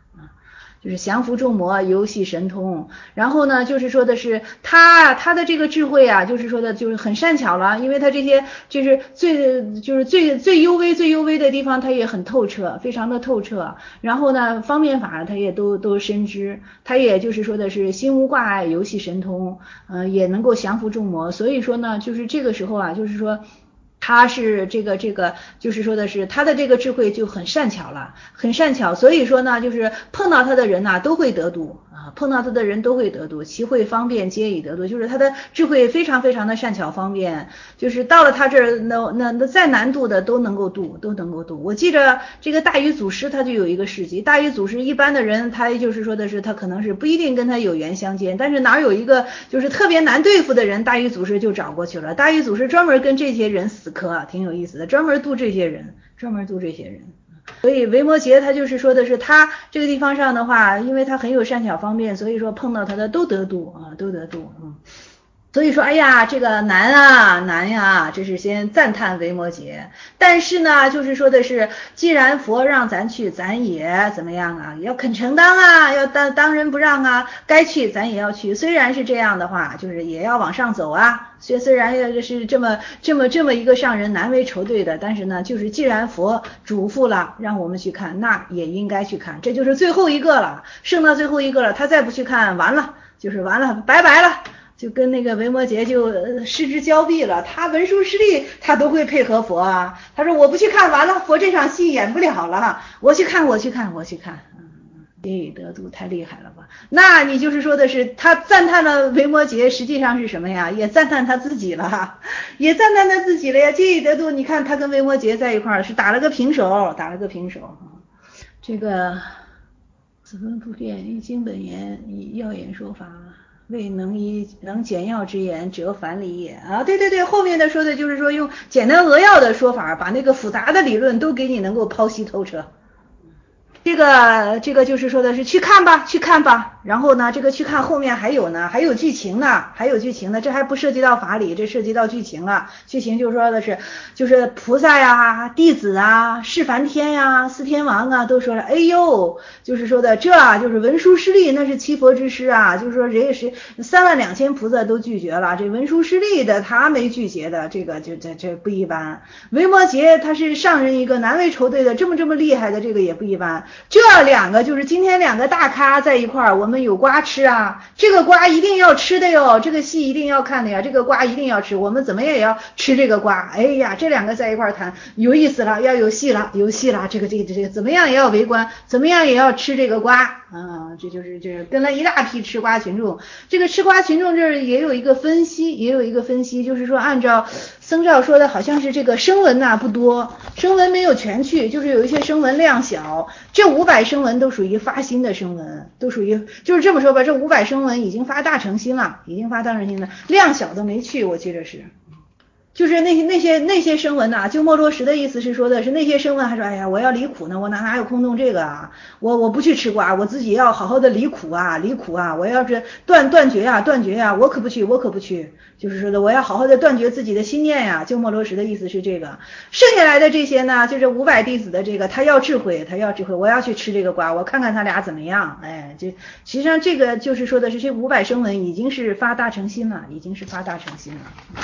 Speaker 1: 就是降服众魔，游戏神通。然后呢，就是说的是他他的这个智慧啊，就是说的就是很善巧了，因为他这些就是最就是最最幽微最幽微的地方，他也很透彻，非常的透彻。然后呢，方便法他也都都深知，他也就是说的是心无挂碍，游戏神通，呃，也能够降服众魔。所以说呢，就是这个时候啊，就是说。他是这个这个，就是说的是他的这个智慧就很善巧了，很善巧，所以说呢，就是碰到他的人呐、啊、都会得度啊，碰到他的人都会得度，其慧方便皆以得度，就是他的智慧非常非常的善巧方便，就是到了他这儿，那那那再难度的都能够度，都能够度。我记着这个大禹祖师他就有一个事迹，大禹祖师一般的人他就是说的是他可能是不一定跟他有缘相见，但是哪有一个就是特别难对付的人，大禹祖师就找过去了，大禹祖师专门跟这些人死磕啊，挺有意思的，专门度这些人，专门度这些人。所以维摩诘他就是说的是他这个地方上的话，因为他很有善巧方便，所以说碰到他的都得度啊，都得度。嗯，所以说，哎呀，这个难啊，难呀，这是先赞叹维摩诘。但是呢，就是说的是，既然佛让咱去，咱也怎么样啊？要肯承担啊，要当当仁不让啊，该去咱也要去。虽然是这样的话，就是也要往上走啊。虽虽然是这么这么这么一个上人难为愁对的，但是呢，就是既然佛嘱咐了，让我们去看，那也应该去看。这就是最后一个了，剩到最后一个了，他再不去看，完了，就是完了，拜拜了。就跟那个维摩诘就失之交臂了，他文殊师利他都会配合佛啊，他说我不去看，完了佛这场戏演不了了，我去看我去看我去看，皆以得度，太厉害了吧？那你就是说的是他赞叹了维摩诘，实际上是什么呀？也赞叹他自己了，也赞叹他自己了呀。皆以得度，你看他跟维摩诘在一块儿是打了个平手，打了个平手。这个此分不变，一经本言，以要言说法。未能以能简要之言，则凡理也啊！对对对，后面的说的就是说用简单扼要的说法，把那个复杂的理论都给你能够剖析透彻。这个这个就是说的是去看吧，去看吧。然后呢，这个去看后面还有呢，还有剧情呢，还有剧情呢。这还不涉及到法理，这涉及到剧情了。剧情就说的是，就是菩萨呀、弟子啊、释梵天呀、四天王啊，都说了，哎呦，就是说的这啊，就是文殊师利那是七佛之师啊，就是说人是三万两千菩萨都拒绝了，这文殊师利的他没拒绝的，这个就这这不一般。维摩诘他是上人一个难为愁对的，这么这么厉害的，这个也不一般。这两个就是今天两个大咖在一块儿，我们有瓜吃啊，这个瓜一定要吃的哟，这个戏一定要看的呀，这个瓜一定要吃，我们怎么也要吃这个瓜。哎呀，这两个在一块儿谈有意思了，要有戏了，有戏了，这个这个这个怎么样也要围观，怎么样也要吃这个瓜啊，这就是这跟了一大批吃瓜群众。这个吃瓜群众这儿也有一个分析，也有一个分析，就是说按照僧肇说的，好像是这个声闻呐、啊、不多，声闻没有全去，就是有一些声闻量小。这五百声闻都属于发心的声闻，都属于就是这么说吧，这五百声闻已经发大乘心了，已经发大乘心了，量小都没去，我记着是。就是那些那些那些声闻呐、啊，鸠摩罗什的意思是说的是那些声闻还说，哎呀，我要离苦呢，我哪哪有空洞这个啊？我我不去吃瓜，我自己要好好的离苦啊，离苦啊！我要是断断绝啊，断绝啊，我可不去，我可不去。就是说的，我要好好的断绝自己的心念呀、啊。鸠摩罗什的意思是这个。剩下来的这些呢，就是五百弟子的这个，他要智慧，他要智慧，我要去吃这个瓜，我看看他俩怎么样。哎，这实际上这个就是说的是这五百声闻已经是发大乘心了，已经是发大乘心了。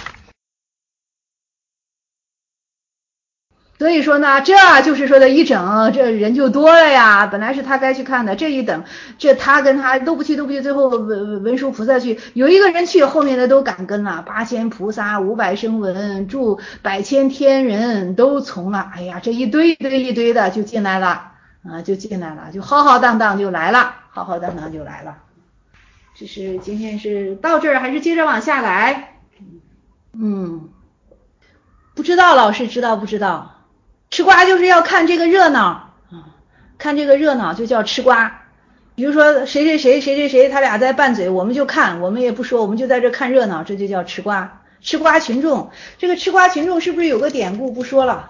Speaker 1: 所以说呢，这就是说的一整，这人就多了呀。本来是他该去看的，这一等，这他跟他都不去，都不去。最后文文殊菩萨去，有一个人去，后面的都赶跟了。八千菩萨、五百声闻、住百千天人都从了。哎呀，这一堆一堆一堆的就进来了啊，就进来了，就浩浩荡荡就来了，浩浩荡荡就来了。这是今天是到这儿，还是接着往下来？嗯，不知道老师知道不知道？吃瓜就是要看这个热闹，看这个热闹就叫吃瓜。比如说谁谁谁谁谁谁他俩在拌嘴，我们就看，我们也不说，我们就在这看热闹，这就叫吃瓜。吃瓜群众，这个吃瓜群众是不是有个典故？不说了，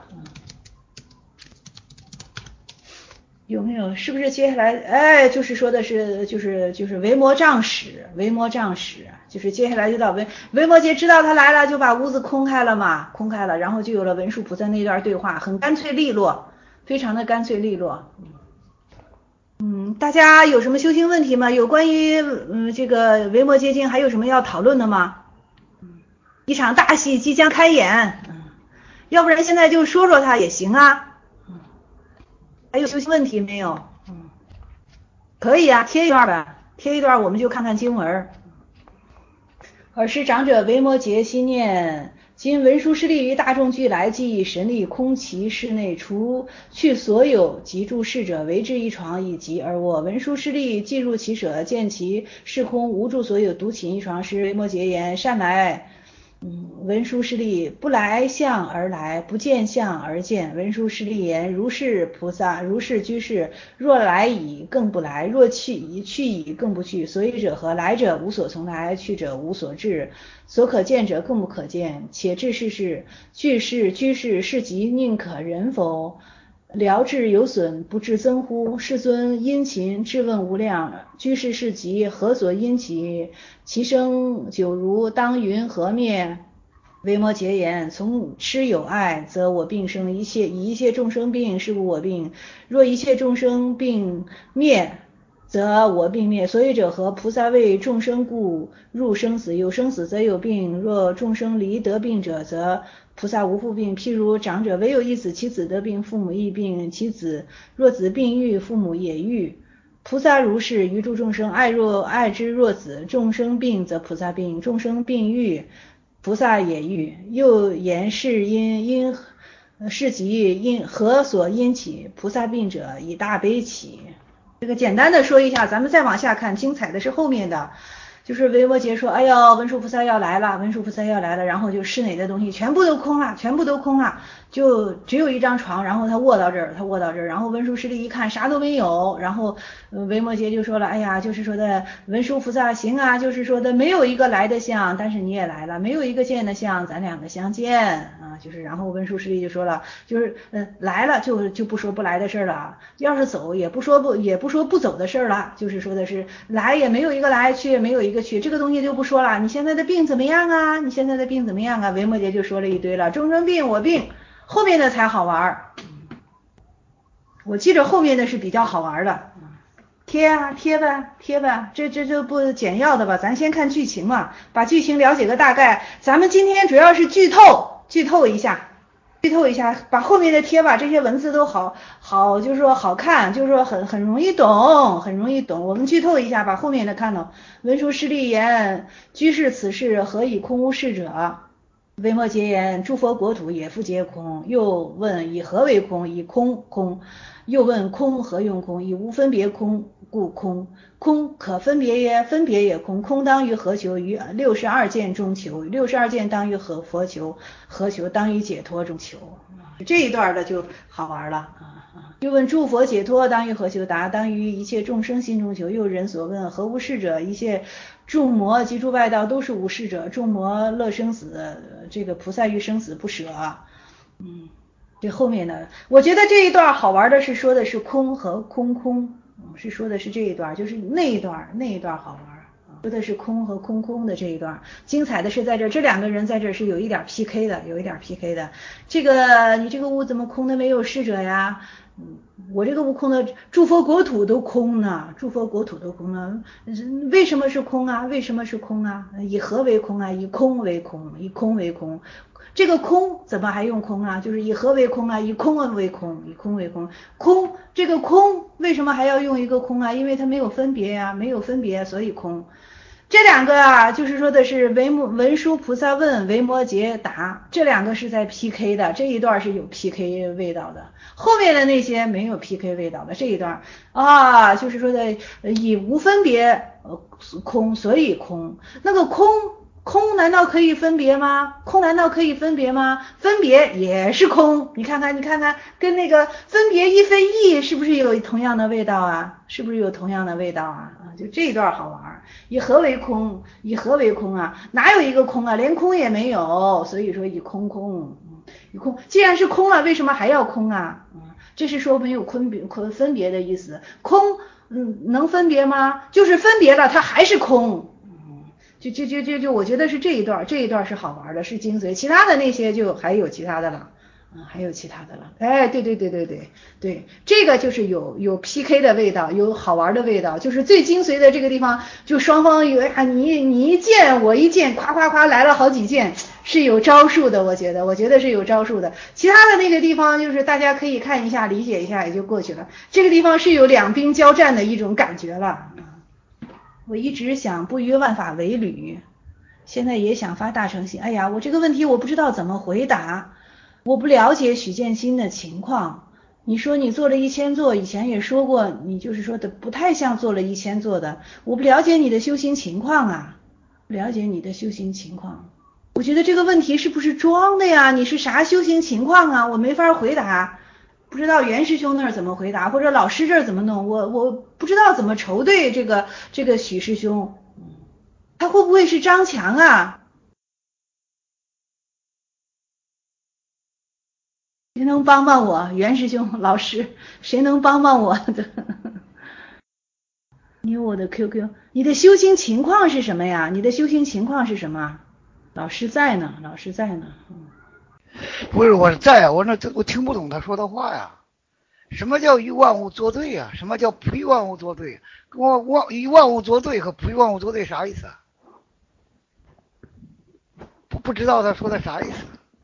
Speaker 1: 有没有？是不是接下来？哎，就是说的是，就是就是维摩仗使，维摩仗使，就是接下来就到维维摩诘知道他来了，就把屋子空开了嘛，空开了，然后就有了文殊菩萨那段对话，很干脆利落，非常的干脆利落。 嗯，大家有什么修行问题吗？有关于嗯这个维摩诘经还有什么要讨论的吗？一场大戏即将开演，嗯，要不然现在就说说它也行啊。嗯，还有修行问题没有？嗯，可以啊，贴一段呗，贴一段我们就看看经文。尔时长者维摩诘心念：今文殊师利于大众俱来，即神力空其室内，除去所有及诸事者，为之一床以及。而我文殊师利进入其舍，见其室空无住所有，独寝一床。时维摩诘言：善来。嗯，文殊师利不来相而来，不见相而见。文殊师利言：如是菩萨，如是居士，若来矣，更不来；若去矣，去矣，更不去。所以者何？来者无所从来，去者无所至，所可见者更不可见。且至世事，具士居士，是即宁可忍否？疗治有损，不至增乎？世尊殷勤质问无量，居士是疾，何所因其？其生久如当云何灭？维摩诘言：从吃有爱，则我病生；一切以一切众生病，是故我病。若一切众生病灭，则我病灭。所以者何？菩萨为众生故入生死，有生死则有病。若众生离得病者，则菩萨无复病。譬如长者唯有一子，其子得病，父母亦病；其子若子病愈，父母也愈。菩萨如是，于诸众生爱若爱之若子，众生病则菩萨病，众生病愈，菩萨也愈。又言是因因是即因何所因起？菩萨病者以大悲起。这个简单的说一下，咱们再往下看，精彩的是后面的。就是维摩诘说：哎呦，文殊菩萨要来了，文殊菩萨要来了，然后就室内的东西全部都空了，全部都空了，就只有一张床，然后他卧到这儿，他卧到这儿，然后文殊师利一看啥都没有，然后维摩诘就说了：哎呀，就是说的文殊菩萨行啊，就是说的没有一个来的相，但是你也来了，没有一个见的相，咱两个相见啊，就是然后文殊师利就说了，就是嗯来了就就不说不来的事了，要是走也不说不也不说不走的事了，就是说的是来也没有一个来，去也没有一个去，这个东西就不说了。你现在的病怎么样啊？你现在的病怎么样啊？维摩诘就说了一堆了，众生病我病，后面的才好玩。我记着后面的是比较好玩的。贴啊贴呗贴呗，这这就不简要的吧，咱先看剧情嘛，把剧情了解个大概。咱们今天主要是剧透，剧透一下。剧透一下，把后面的贴吧这些文字都好好，就是说好看，就是说很很容易懂，很容易懂。我们剧透一下，把后面的看到。文殊师利言：居士此事何以空无事者？维摩诘言：诸佛国土也复皆空。又问：以何为空？以空空。又问：空何用空？以无分别空故空。空可分别耶？分别也空。空当于何求？于六十二见中求。六十二见当于何佛求？何求？当于解脱中求。这一段的就好玩了啊！又问：诸佛解脱当于何求？答：当于一切众生心中求。又人所问：何无事者？一切众魔及诸外道都是无事者。众魔乐生死，这个菩萨于生死不舍。嗯，这后面的，我觉得这一段好玩的是说的是空和空空，是说的是这一段，就是那一段那一段好玩。说的是空和空空的这一段，精彩的是在这，这两个人在这是有一点 P K 的，有一点 P K 的。这个你这个屋怎么空的没有逝者呀？嗯，我这个悟空的诸佛国土都空呢，诸佛国土都空呢，为什么是空啊？为什么是空啊？以何为空啊？以空为空，以空为空。这个空怎么还用空啊？就是以何为空啊？以空为空，以空为空。空这个空为什么还要用一个空啊？因为它没有分别呀、啊，没有分别，所以空。这两个啊，就是说的是文文殊菩萨问，维摩诘答，这两个是在 P K 的，这一段是有 P K 味道的，后面的那些没有 P K 味道的。这一段啊，就是说的以无分别呃空，所以空。那个空空难道可以分别吗？空难道可以分别吗？分别也是空。你看看，你看看，跟那个分别一非一是不是有同样的味道啊？是不是有同样的味道啊？就这一段好玩。以何为空？以何为空啊？哪有一个空啊？连空也没有。所以说以空空，以空。既然是空了，为什么还要空啊？这是说没有分别分别的意思。空，嗯，能分别吗？就是分别了，它还是空。就就就就就，我觉得是这一段，这一段是好玩的，是精髓，其他的那些就还有其他的了嗯，还有其他的了。哎，对对对对对对，这个就是有有 P K 的味道，有好玩的味道，就是最精髓的这个地方，就双方有啊，你你一剑我一剑，夸夸夸来了好几剑，是有招数的，我觉得，我觉得是有招数的。其他的那个地方就是大家可以看一下，理解一下也就过去了。这个地方是有两兵交战的一种感觉了。我一直想不约万法为履，现在也想发大诚信。哎呀，我这个问题我不知道怎么回答。我不了解许建新的情况，你说你做了一千座，以前也说过，你就是说的不太像做了一千座的，我不了解你的修行情况啊，不了解你的修行情况，我觉得这个问题是不是装的呀？你是啥修行情况啊？我没法回答，不知道袁师兄那儿怎么回答，或者老师这儿怎么弄，我我不知道怎么筹对这个这个许师兄，他会不会是张强啊？谁能帮帮我？袁师兄、老师，谁能帮帮我的？你有我的 Q Q， 你的修行情况是什么呀？你的修行情况是什么？老师在呢，老师在呢。嗯、
Speaker 2: 不是我在，我那我听不懂他说的话呀。什么叫与万物作对呀？什么叫不与万物作对？跟我万与万物作对和不与万物作对啥意思啊？不不知道他说的啥意思。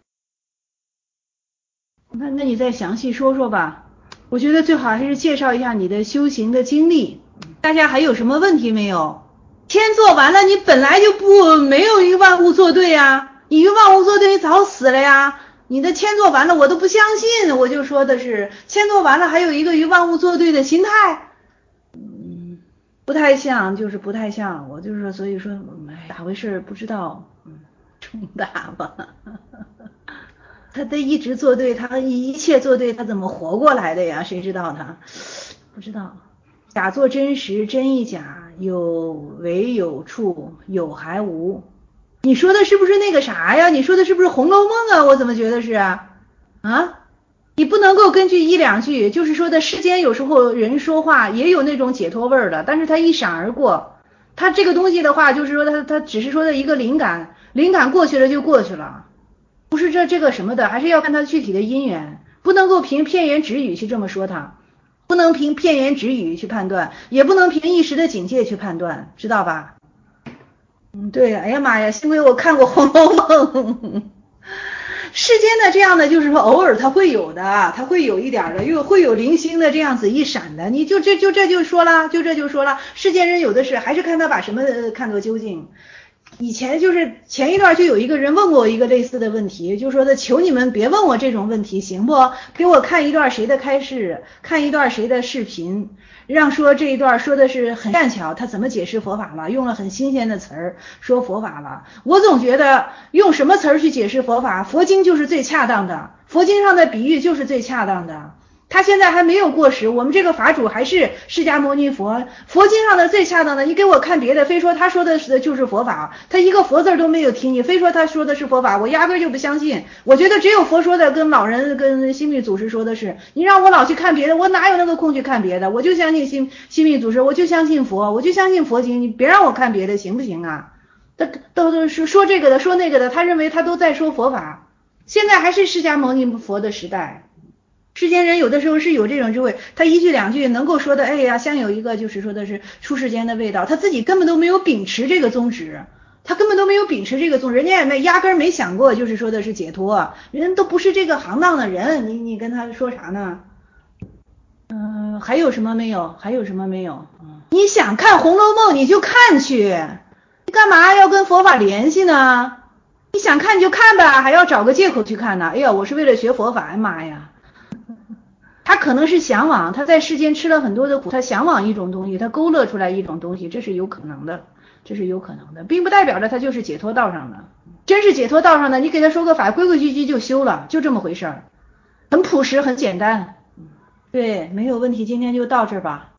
Speaker 1: 那那你再详细说说吧。我觉得最好还是介绍一下你的修行的经历。大家还有什么问题没有？天做完了，你本来就不没有与万物作对呀，你与万物作对，你早死了呀。你的签做完了，我都不相信，我就说的是签做完了，还有一个与万物作对的心态，嗯，不太像，就是不太像。我就是所以说，哎，咋回事不知道，嗯，重大吧。他得一直做对，他一切做对，他怎么活过来的呀？谁知道他？不知道。假作真实，真亦假，有为有处，有还无。你说的是不是那个啥呀？你说的是不是《红楼梦》啊？我怎么觉得是啊？啊？你不能够根据一两句，就是说的世间有时候人说话也有那种解脱味儿的，但是他一闪而过。他这个东西的话，就是说他他只是说的一个灵感，灵感过去了就过去了。不是这这个什么的，还是要看他具体的因缘，不能够凭片言直语去这么说他，不能凭片言直语去判断，也不能凭一时的警戒去判断，知道吧？嗯，对，哎呀妈呀，幸亏我看过《红楼梦》。世间的这样的，就是说偶尔它会有的，它会有一点的，又会有零星的这样子一闪的，你就这就这就说了，就这就说了，世间人有的是，还是看他把什么看作究竟。以前就是前一段就有一个人问过我一个类似的问题，就说的求你们别问我这种问题行不？给我看一段谁的开示，看一段谁的视频，让说这一段说的是很善巧，他怎么解释佛法了，用了很新鲜的词儿说佛法了。我总觉得用什么词儿去解释佛法，佛经就是最恰当的，佛经上的比喻就是最恰当的。他现在还没有过时，我们这个法主还是释迦牟尼佛，佛经上的最恰当的，你给我看别的，非说他说的是就是佛法，他一个佛字都没有提，你非说他说的是佛法，我压根就不相信。我觉得只有佛说的跟老人跟心密祖师说的是，你让我老去看别的，我哪有那个空去看别的？我就相信心心密祖师，我就相信佛，我就相信佛经，你别让我看别的，行不行啊？他都都是说这个的，说那个的，他认为他都在说佛法。现在还是释迦牟尼佛的时代。世间人有的时候是有这种智慧，他一句两句能够说的，哎呀，像有一个就是说的是出世间的味道，他自己根本都没有秉持这个宗旨，他根本都没有秉持这个宗旨，人家也没压根没想过，就是说的是解脱，人都不是这个行当的人，你你跟他说啥呢？嗯、呃，还有什么没有？还有什么没有？你想看《红楼梦》你就看去，你干嘛要跟佛法联系呢？你想看你就看吧，还要找个借口去看呢？哎呀，我是为了学佛法，哎妈呀！他可能是向往，他在世间吃了很多的苦，他向往一种东西，他勾勒出来一种东西，这是有可能的，这是有可能的，并不代表着他就是解脱道上的。真是解脱道上的，你给他说个法，规规矩矩就修了，就这么回事儿，很朴实，很简单。对，没有问题，今天就到这儿吧。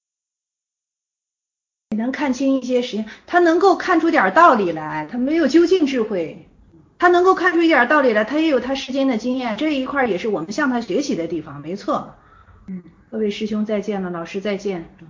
Speaker 1: 你能看清一些实验，他能够看出点道理来，他没有究竟智慧。他能够看出一点道理来，他也有他世间的经验，这一块也是我们向他学习的地方，没错。嗯，各位师兄再见了，老师再见。